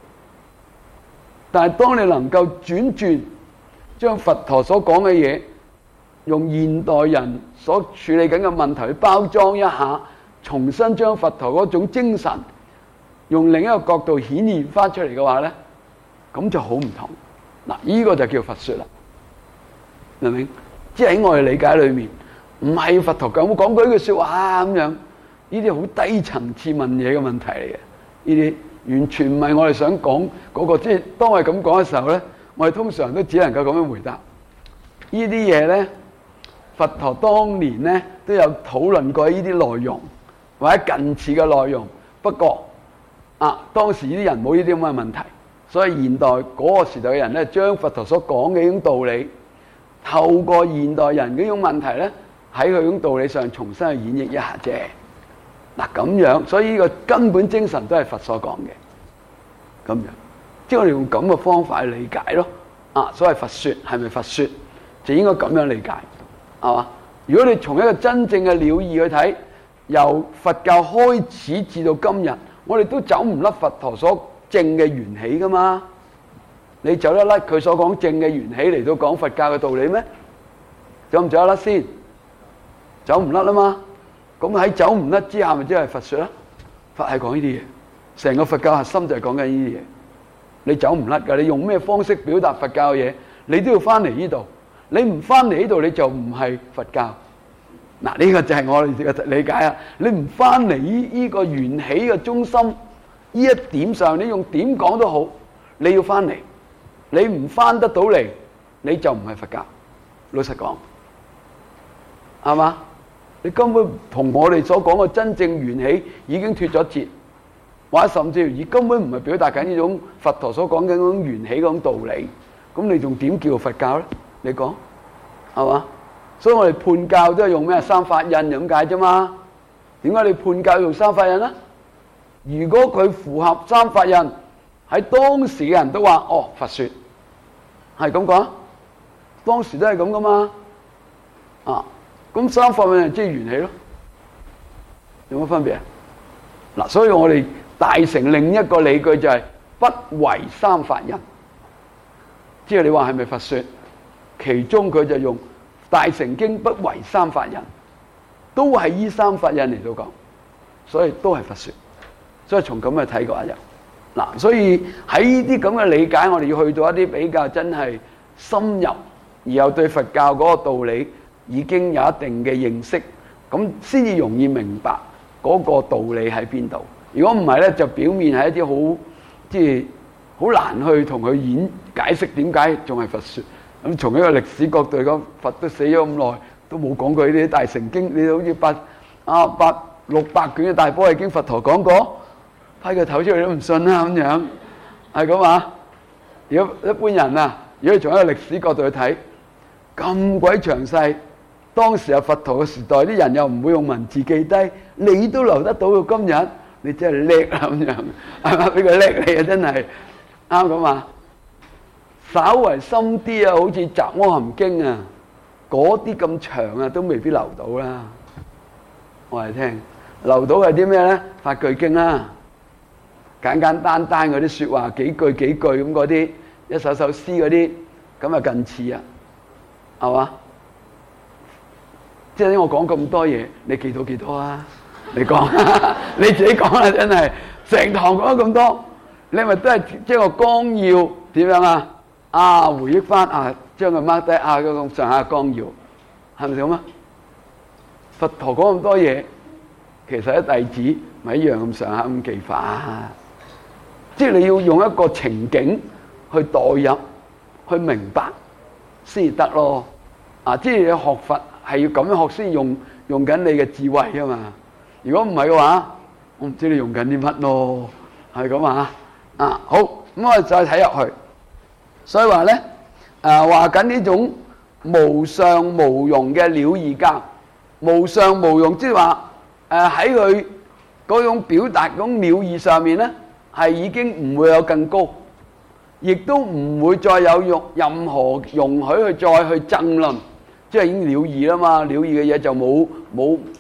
但係當你能夠轉，將佛陀所講嘅嘢用現代人所處理緊嘅問題去包裝一下，重新將佛陀嗰種精神用另一個角度顯現翻出嚟嘅話咧，咁就好唔同。嗱，呢個就叫佛說啦，明唔明？即係喺我哋理解裏面，唔係佛陀咁講過呢句說話咁樣，呢啲好低層次問嘢嘅問題嚟嘅，呢啲完全唔係我哋想講嗰個。即係當我哋咁講嘅時候咧，我哋通常都只能夠咁樣回答。呢啲嘢咧，佛陀當年咧都有討論過呢啲內容，或者近似嘅內容。不過當時呢啲人冇呢啲咁嘅問題，所以現代嗰個時代嘅人咧，將佛陀所講嘅呢種道理，透過現代人呢種問題咧，喺佢種道理上重新去演繹一下啫。嗱，咁樣，所以呢個根本精神都係佛所講嘅。咁樣，即係我哋用咁嘅方法去理解咯。所謂佛說係咪佛說，就應該咁樣理解，係嘛？如果你從一個真正嘅了義去睇，由佛教開始至到今日，我哋都走唔甩佛陀所證嘅緣起噶嘛？你走得甩佢所講證嘅緣起嚟到講佛教嘅道理咩？走唔走得甩先？走唔甩啊嘛！咁喺走唔甩之下，咪即係佛說啦？佛係講呢啲嘢，成個佛教核心就係講緊呢啲嘢。你走唔甩噶，你用咩方式表達佛教嘅嘢，你都要翻嚟呢度。你唔翻嚟呢度，你就唔係佛教。嗱，呢個就係我哋嘅理解啊！你唔翻嚟呢個緣起嘅中心，呢一點上，你用點講都好，你要翻嚟。你唔翻得到嚟，你就唔係佛教。老實講，係嘛？你根本同我哋所講嘅真正緣起已經脫咗節，或者甚至而根本唔係表達緊呢種佛陀所講緊嗰種緣起嗰種道理。咁你仲點叫佛教咧？你講係嘛？所以我哋判教都係用咩三法印咁解啫嘛？點解你判教用三法印咧？如果佢符合三法印，喺當時嘅人都話佛說係咁講，當時都係咁噶嘛？咁三法印即係緣起咯，有乜分別啊？嗱，所以我哋大乘另一個理據就係不違三法印，即係你話係咪佛說？其中佢就用大乘經不違三法印，都係依三法印嚟到講，所以都係佛說。所以從咁去睇嘅話就嗱，所以喺呢啲咁嘅理解，我哋要去到一啲比較真係深入，而又對佛教嗰個道理已經有一定嘅認識，咁先至容易明白嗰個道理喺邊度。如果唔係咧，就表面係一啲好即係好難去同佢解釋點解仲係佛說。咁從一個歷史角度嚟講，佛都死咗咁耐，都冇講過呢啲大乘經。你好似600卷嘅大般若經，佛陀講過，批個頭出嚟都唔信啦咁樣，係咁啊！如果一般人啊，如果從一個歷史角度去睇，咁鬼詳細，當時係佛陀嘅時代，啲人又唔會用文字記低，你都留得到到今日，你真係叻啦咁樣，係嘛？俾佢叻你啊，真係啱咁啊！稍為深啲啊，好似《雜阿含經》啊，嗰啲咁長啊，都未必留到啦。我哋聽留到係啲咩咧？《法句經》啦，簡簡單單嗰啲説話，幾句咁嗰啲，一首詩嗰啲，咁啊近似啊，係嘛？即係我講咁多嘢，你記到幾多啊？你講，你自己講啦，真係成堂講咗咁多，你咪都係將個綱要點樣啊？回憶翻將佢 mark 低嗰個上下綱要，係咪咁啊？佛陀講咁多嘢，其實啲弟子咪一樣咁上下咁記法，即係你要用一個情景去代入，去明白先得咯。即係你學佛係要咁樣學先用緊你嘅智慧啊嘛。如果唔係嘅話，我唔知你用緊啲乜咯，係咁啊。好，咁我哋再睇入去。所以話咧，話緊呢種無上無容嘅了義教，無上無容，即係話喺佢嗰種表達嗰種了義上面咧，係已經唔會有更高，亦都唔會再有任何容許去再去爭論，即係已經了義啦嘛。了義嘅嘢就冇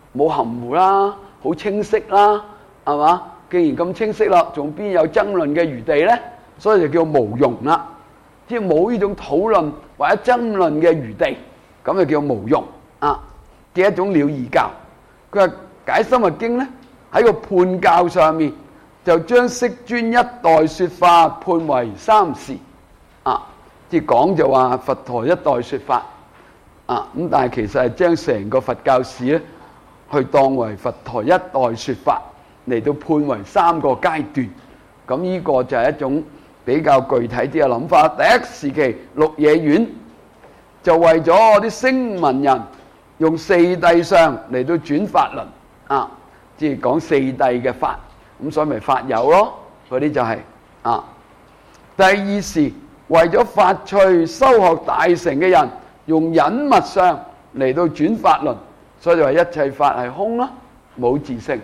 冇含糊啦，好清晰啦，係嘛？既然咁清晰啦，仲邊有爭論嘅餘地呢？所以就叫無庸啦，即係冇呢種討論或者爭論嘅餘地，咁就叫無庸嘅一種了義教。佢話解深密經呢，喺個判教上面就將釋尊一代說法判為三時即係講就話佛陀一代說法咁但係其實係將成個佛教史咧去當為佛陀一代說法嚟到判為3個階段。咁呢個就係一種比較具體啲嘅諗法。第一時期鹿野苑就為咗啲聲聞人用四諦相嚟到轉法輪即係講四諦嘅法，咁所以咪法有咯，嗰啲就係第二時為咗發趣修學大成嘅人用隱密相嚟到轉法輪，所以就話一切法係空啦，冇自性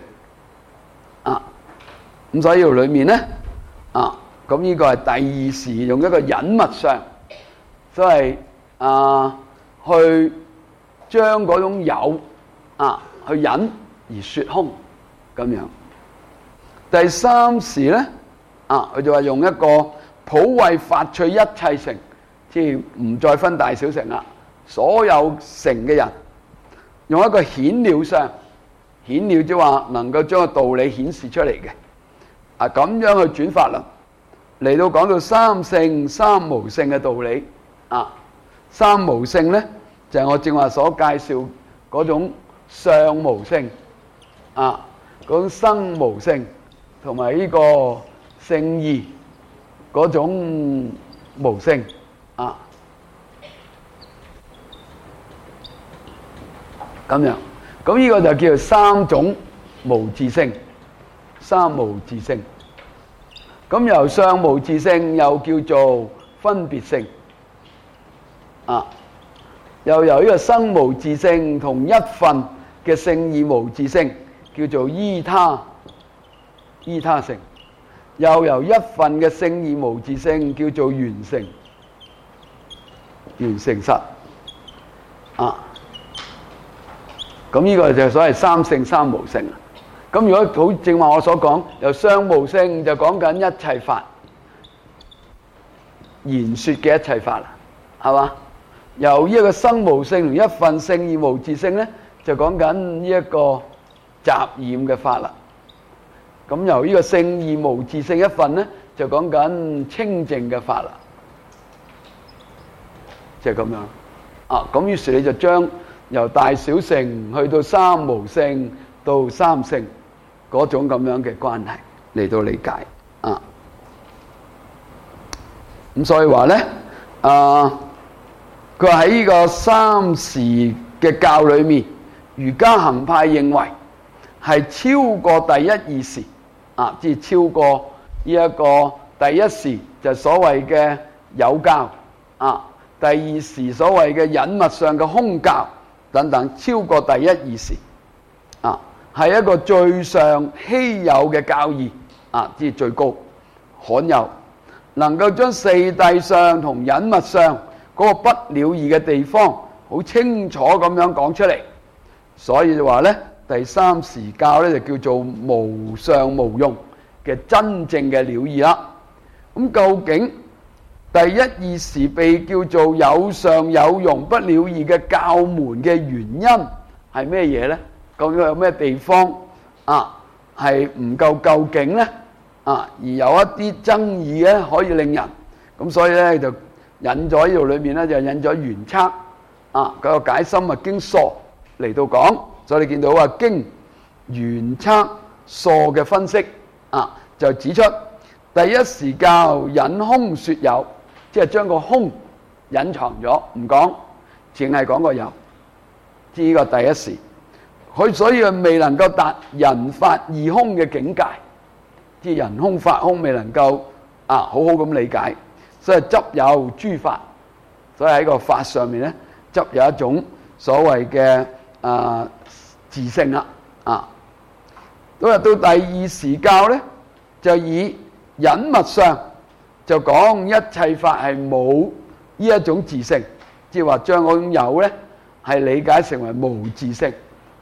咁所以呢度裏面咧咁呢個係第二時用一個隱密相，所以去將嗰種有去隱而說空咁樣。第三時咧佢就話用一個普為發趣一切成，即係唔再分大小乘啦，所有成嘅人用一個顯了相，顯了即係話能夠將個道理顯示出嚟嘅咁樣去轉法輪，嚟到講到三性三無性嘅道理三無性咧就係我正話所介紹嗰種相無性嗰種生無性同埋呢個聖義嗰種無性咁樣，咁呢個就叫做三種無自性，三無自性。咁由相無自性又叫做分別性又由呢個生無自性同一份嘅聖義無自性叫做依他性，又由一份嘅聖義無自性叫做緣成實咁呢個就係所謂三性三無性。咁如果好正話我所講，由相無性就講緊一切法言說嘅一切法啦，係嘛？由呢一個生無性同一份聖義無自性咧，就講緊呢一個雜染嘅法啦。咁由呢個聖義無自性一份咧，就講緊清淨嘅法啦，就係咁樣咁於是你就將由大小乘去到三無性到三性嗰種咁樣嘅關係嚟到理解咁所以話咧佢話喺呢個三時嘅教裏面，瑜伽行派認為係超過第一二時即係超過呢一個第一時就所謂嘅有教第二時所謂嘅隱密上嘅空教等等，超過第一二時係一個最上稀有嘅教義即係最高罕有，能夠將四諦相同隱密相嗰個不了義嘅地方好清楚咁樣講出嚟，所以就話咧第三時教咧就叫做無相無用嘅真正嘅了義啦。咁究竟第一二時被叫做有相有用不了義嘅教門嘅原因係咩嘢咧？究竟有咩地方係唔夠究竟咧而有一啲爭議咧可以令人咁，所以咧就引咗呢度裏面咧就引咗玄測嗰個解深密經疏嚟到講，所以你見到話經玄測疏嘅分析就指出第一時教隱空說有，即係將個空隱藏咗唔講，淨係講個有，呢個第一時佢所以未能夠達人法二空嘅境界，即係人空法空未能夠好好咁理解，所以執有諸法，所以喺個法上面咧執有一種所謂嘅自性啦咁到第二時教咧就以隱密相就講一切法係冇呢一種自性，即係話將嗰種有咧係理解成為無自性，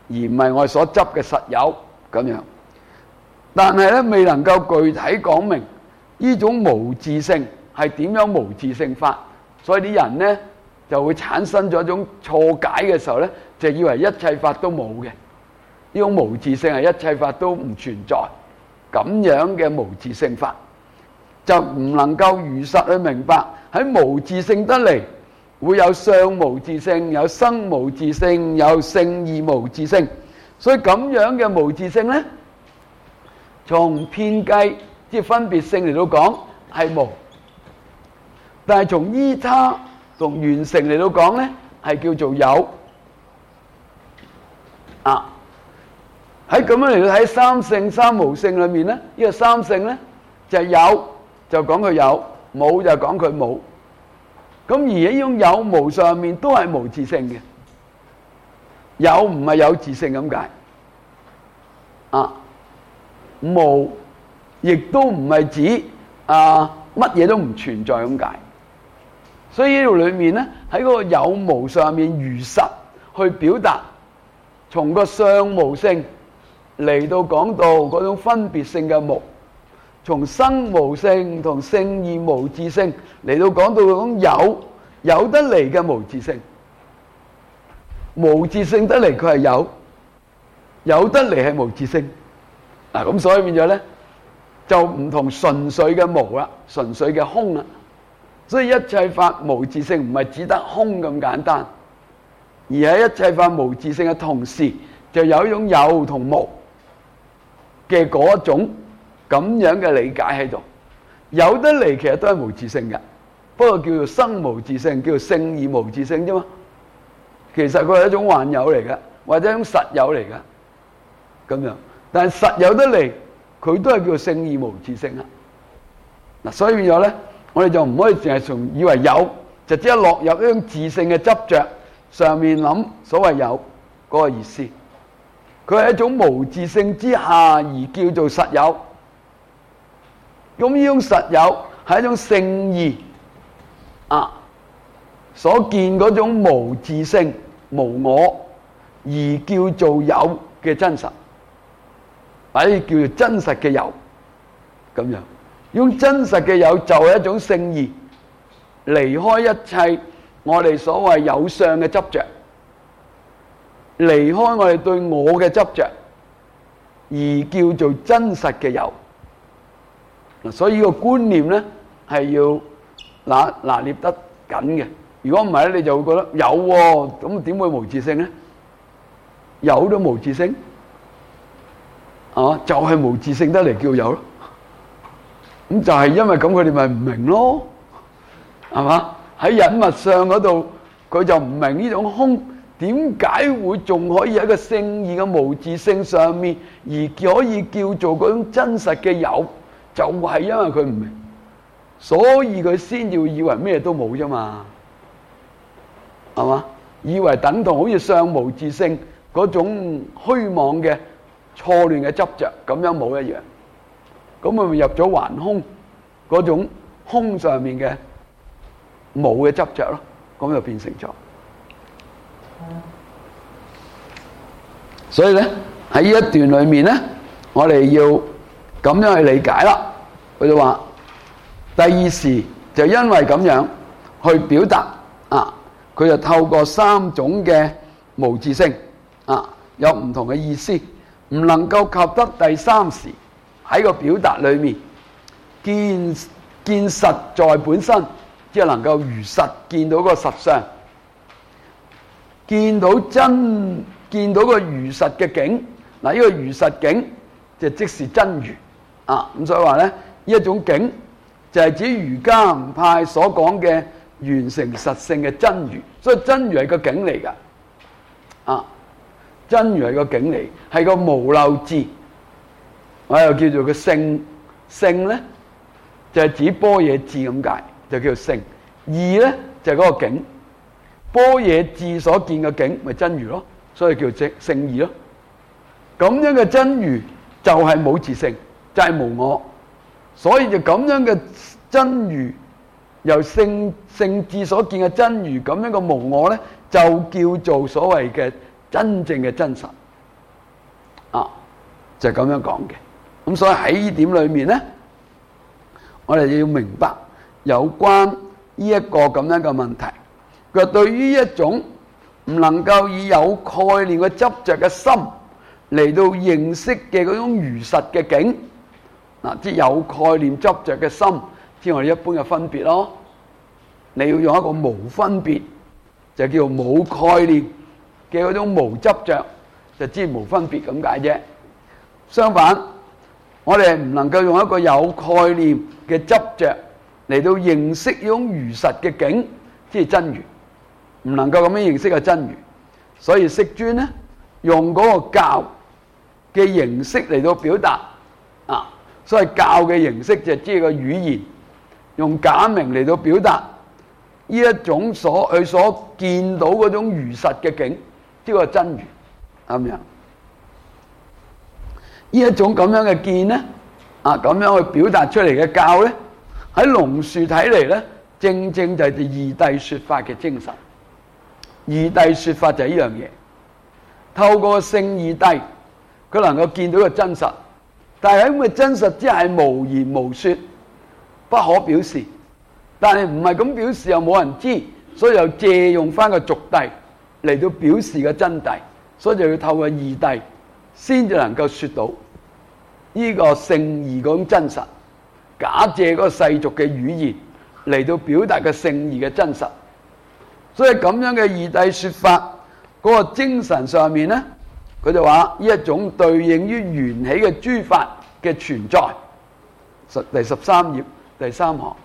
而唔係我哋所執嘅實有咁樣。但係咧，未能夠具體講明呢種無自性係點樣無自性法，所以啲人咧就會產生咗一種錯解嘅時候咧，就以為一切法都冇嘅，呢種無自性係一切法都唔存在，咁樣嘅無自性法就唔能夠如實去明白喺無自性得嚟會有相無自性、有生無自性、有勝義無自性，所以咁樣嘅無自性咧，從遍計即係分別性嚟到講係無，但係從依他同緣成嚟到講咧係叫做有。喺咁樣嚟到睇三性三無性裏面咧，呢個三性咧就係有就講佢有，冇就講佢冇。咁而喺呢種有無上面都係無自性嘅，有唔係有自性咁解，無亦都唔係指乜嘢都唔存在咁解。所以呢度裏面咧喺嗰個有無上面如實去表達，從個相無性嚟到講到嗰種分別性嘅無，從生無性同勝義無自性嚟到講到嗰種有得嚟嘅無自性，無自性得嚟佢係有得嚟係無自性。咁所以變咗咧就唔同純粹嘅無啦，純粹嘅空啦。所以一切法無自性唔係只得空咁簡單，而喺一切法無自性嘅同時，就有一種有同無嘅嗰種咁樣嘅理解喺度。有得嚟其實都係無自性嘅，不過叫做生無自性，叫做勝義無自性啫嘛。其實佢係一種幻有嚟嘅，或者一種實有嚟嘅咁樣。但係實有得嚟，佢都係叫做勝義無自性啊。所以變咗咧，我哋就唔可以淨係從以為有就即刻落入一種自性嘅執着上面諗所謂有嗰個意思。佢係一種無自性之下而叫做實有。咁呢種實有係一種勝義所見嗰種無自性無我而叫做有嘅真實，或者叫做真實嘅有咁樣。用真實嘅有就係一種勝義，離開一切我哋所謂有相嘅執着，離開我哋對我嘅執着，而叫做真實嘅有。所以呢個觀念咧係要拿捏得緊嘅。如果唔係咧，你就會覺得有喎，咁點會無自性咧？有都無自性，就係無自性得嚟叫有咯。咁就係因為咁，佢哋咪唔明咯，係嘛？喺隱密相嗰度，佢就唔明呢種空點解會仲可以喺個勝義嘅無自性上面，而可以叫做嗰種真實嘅有，就係因為佢唔明，所以佢先要以為咩都冇啫嘛，係嘛？以為等同好似相無自性嗰種虛妄嘅錯亂嘅執着咁樣冇一樣。咁咪入咗還空嗰種空上面嘅無嘅執着咯，咁就變成咗。所以咧喺呢一段裏面咧，我哋要咁樣去理解啦。佢就話第二時就因為咁樣去表達佢就透過三種嘅無自性有唔同嘅意思，唔能夠及得第三時。喺個表達裏面見實在本身，即係能夠如實見到個實相，見到個如實嘅境。嗱，呢個如實境就即是真如咁所以話咧，呢一種境就係指瑜伽吳派所講嘅完成實性嘅真如。所以真如係個境嚟㗎，真如係個境嚟，係個無漏智。我又叫做個性咧，就係指般若智咁解，就叫做性。義咧就係嗰個境，般若智所見嘅境咪真如咯，所以叫性義咯。咁樣嘅真如就係冇自性，就係無我，所以就咁樣嘅真如，由性智所見嘅真如咁樣嘅無我咧，就叫做所謂嘅真正嘅真實。 就係咁樣講嘅。咁所以喺呢點裏面咧，我哋要明白有關呢一個咁樣嘅問題。佢話對於一種唔能夠以有概念嘅執着嘅心嚟到認識嘅嗰種如實嘅境，嗱，即係有概念執着嘅心，即係我哋一般嘅分別咯。你要用一個無分別，就叫做冇概念嘅嗰種無執着，就知無分別咁解啫。相反，我哋係唔能夠用一個有概念嘅執着嚟到認識呢種如實嘅境，即係真如，唔能夠咁樣認識嘅真如。所以釋尊咧，用嗰個教嘅形式嚟到表達啊，所謂教嘅形式就即係個語言，用假名嚟到表達呢一種佢所見到嗰種如實嘅境，即係個真如咁樣。呢一種咁樣嘅見咧，啊咁樣去表達出嚟嘅教咧，喺龍樹睇嚟咧，正正就係義諦說法嘅精神。義諦說法就係呢樣嘢，透過聖義諦，佢能夠見到個真實，但係喺咁嘅真實之下係無言無說，不可表示。但係唔係咁表示又冇人知，所以又借用翻個俗諦嚟到表示個真諦，所以就要透過義諦先至能夠說到呢個聖義嗰種真實，假借嗰個世俗嘅語言嚟到表達個聖義嘅真實。所以咁樣嘅義諦說法嗰個精神上面咧，佢就話呢一種對應於緣起嘅諸法嘅存在。第13頁第3行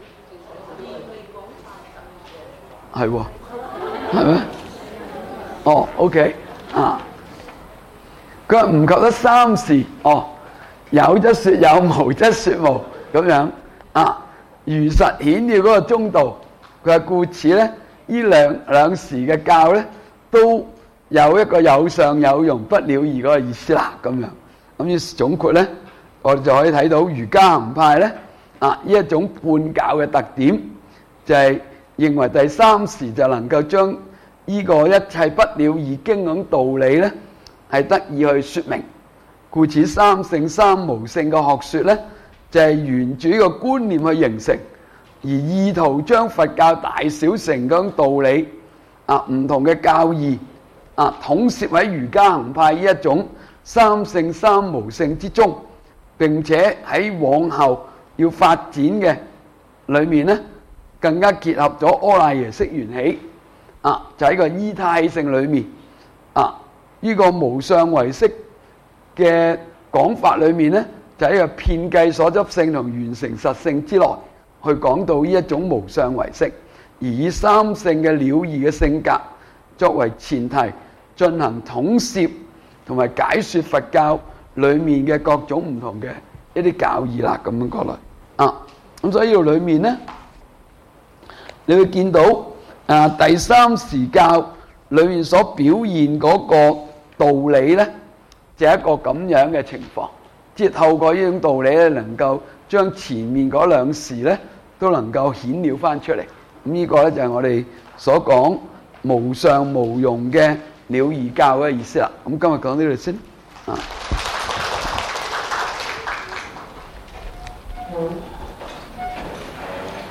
係喎，係咩？哦 ，OK 啊，佢話唔及得三時，哦，有則說有，無則說無，咁樣啊，如實顯要嗰個中道。佢話故此咧，呢兩時嘅教咧，都有一個有相有容不了義嗰個意思啦，咁樣。咁於是總括咧，我哋就可以睇到瑜伽行派咧，啊，呢一種判教嘅特點就係認為第三時就能夠將呢個一切不了義經咁道理咧，係得以去說明。故此三性三無性嘅學說咧，就係沿住呢個觀念去形成，而意圖將佛教大小乘嗰種道理啊，唔同嘅教義啊，統攝喺瑜伽行派呢一種三性三無性之中，並且喺往後要發展嘅裏面咧，更加結合咗阿賴耶識緣起啊，就喺個依他起性裏面啊，呢個無相唯識嘅講法裏面咧，就喺個遍計所執性同完成實性之內去講到呢一種無相唯識，而以三性嘅了義嘅性格作為前提進行統攝同埋解說佛教裏面嘅各種唔同嘅一啲教義啦，咁樣過來啊。咁所以呢度裏面咧，你會見到第三時教裏面所表現嗰個道理咧，就係一個咁樣嘅情況，即係透過呢種道理咧，能夠將前面嗰兩時咧都能夠顯了翻出嚟。咁呢個咧就係我哋所講無相無容嘅了義教嘅意思啦。咁今日講呢度先啊。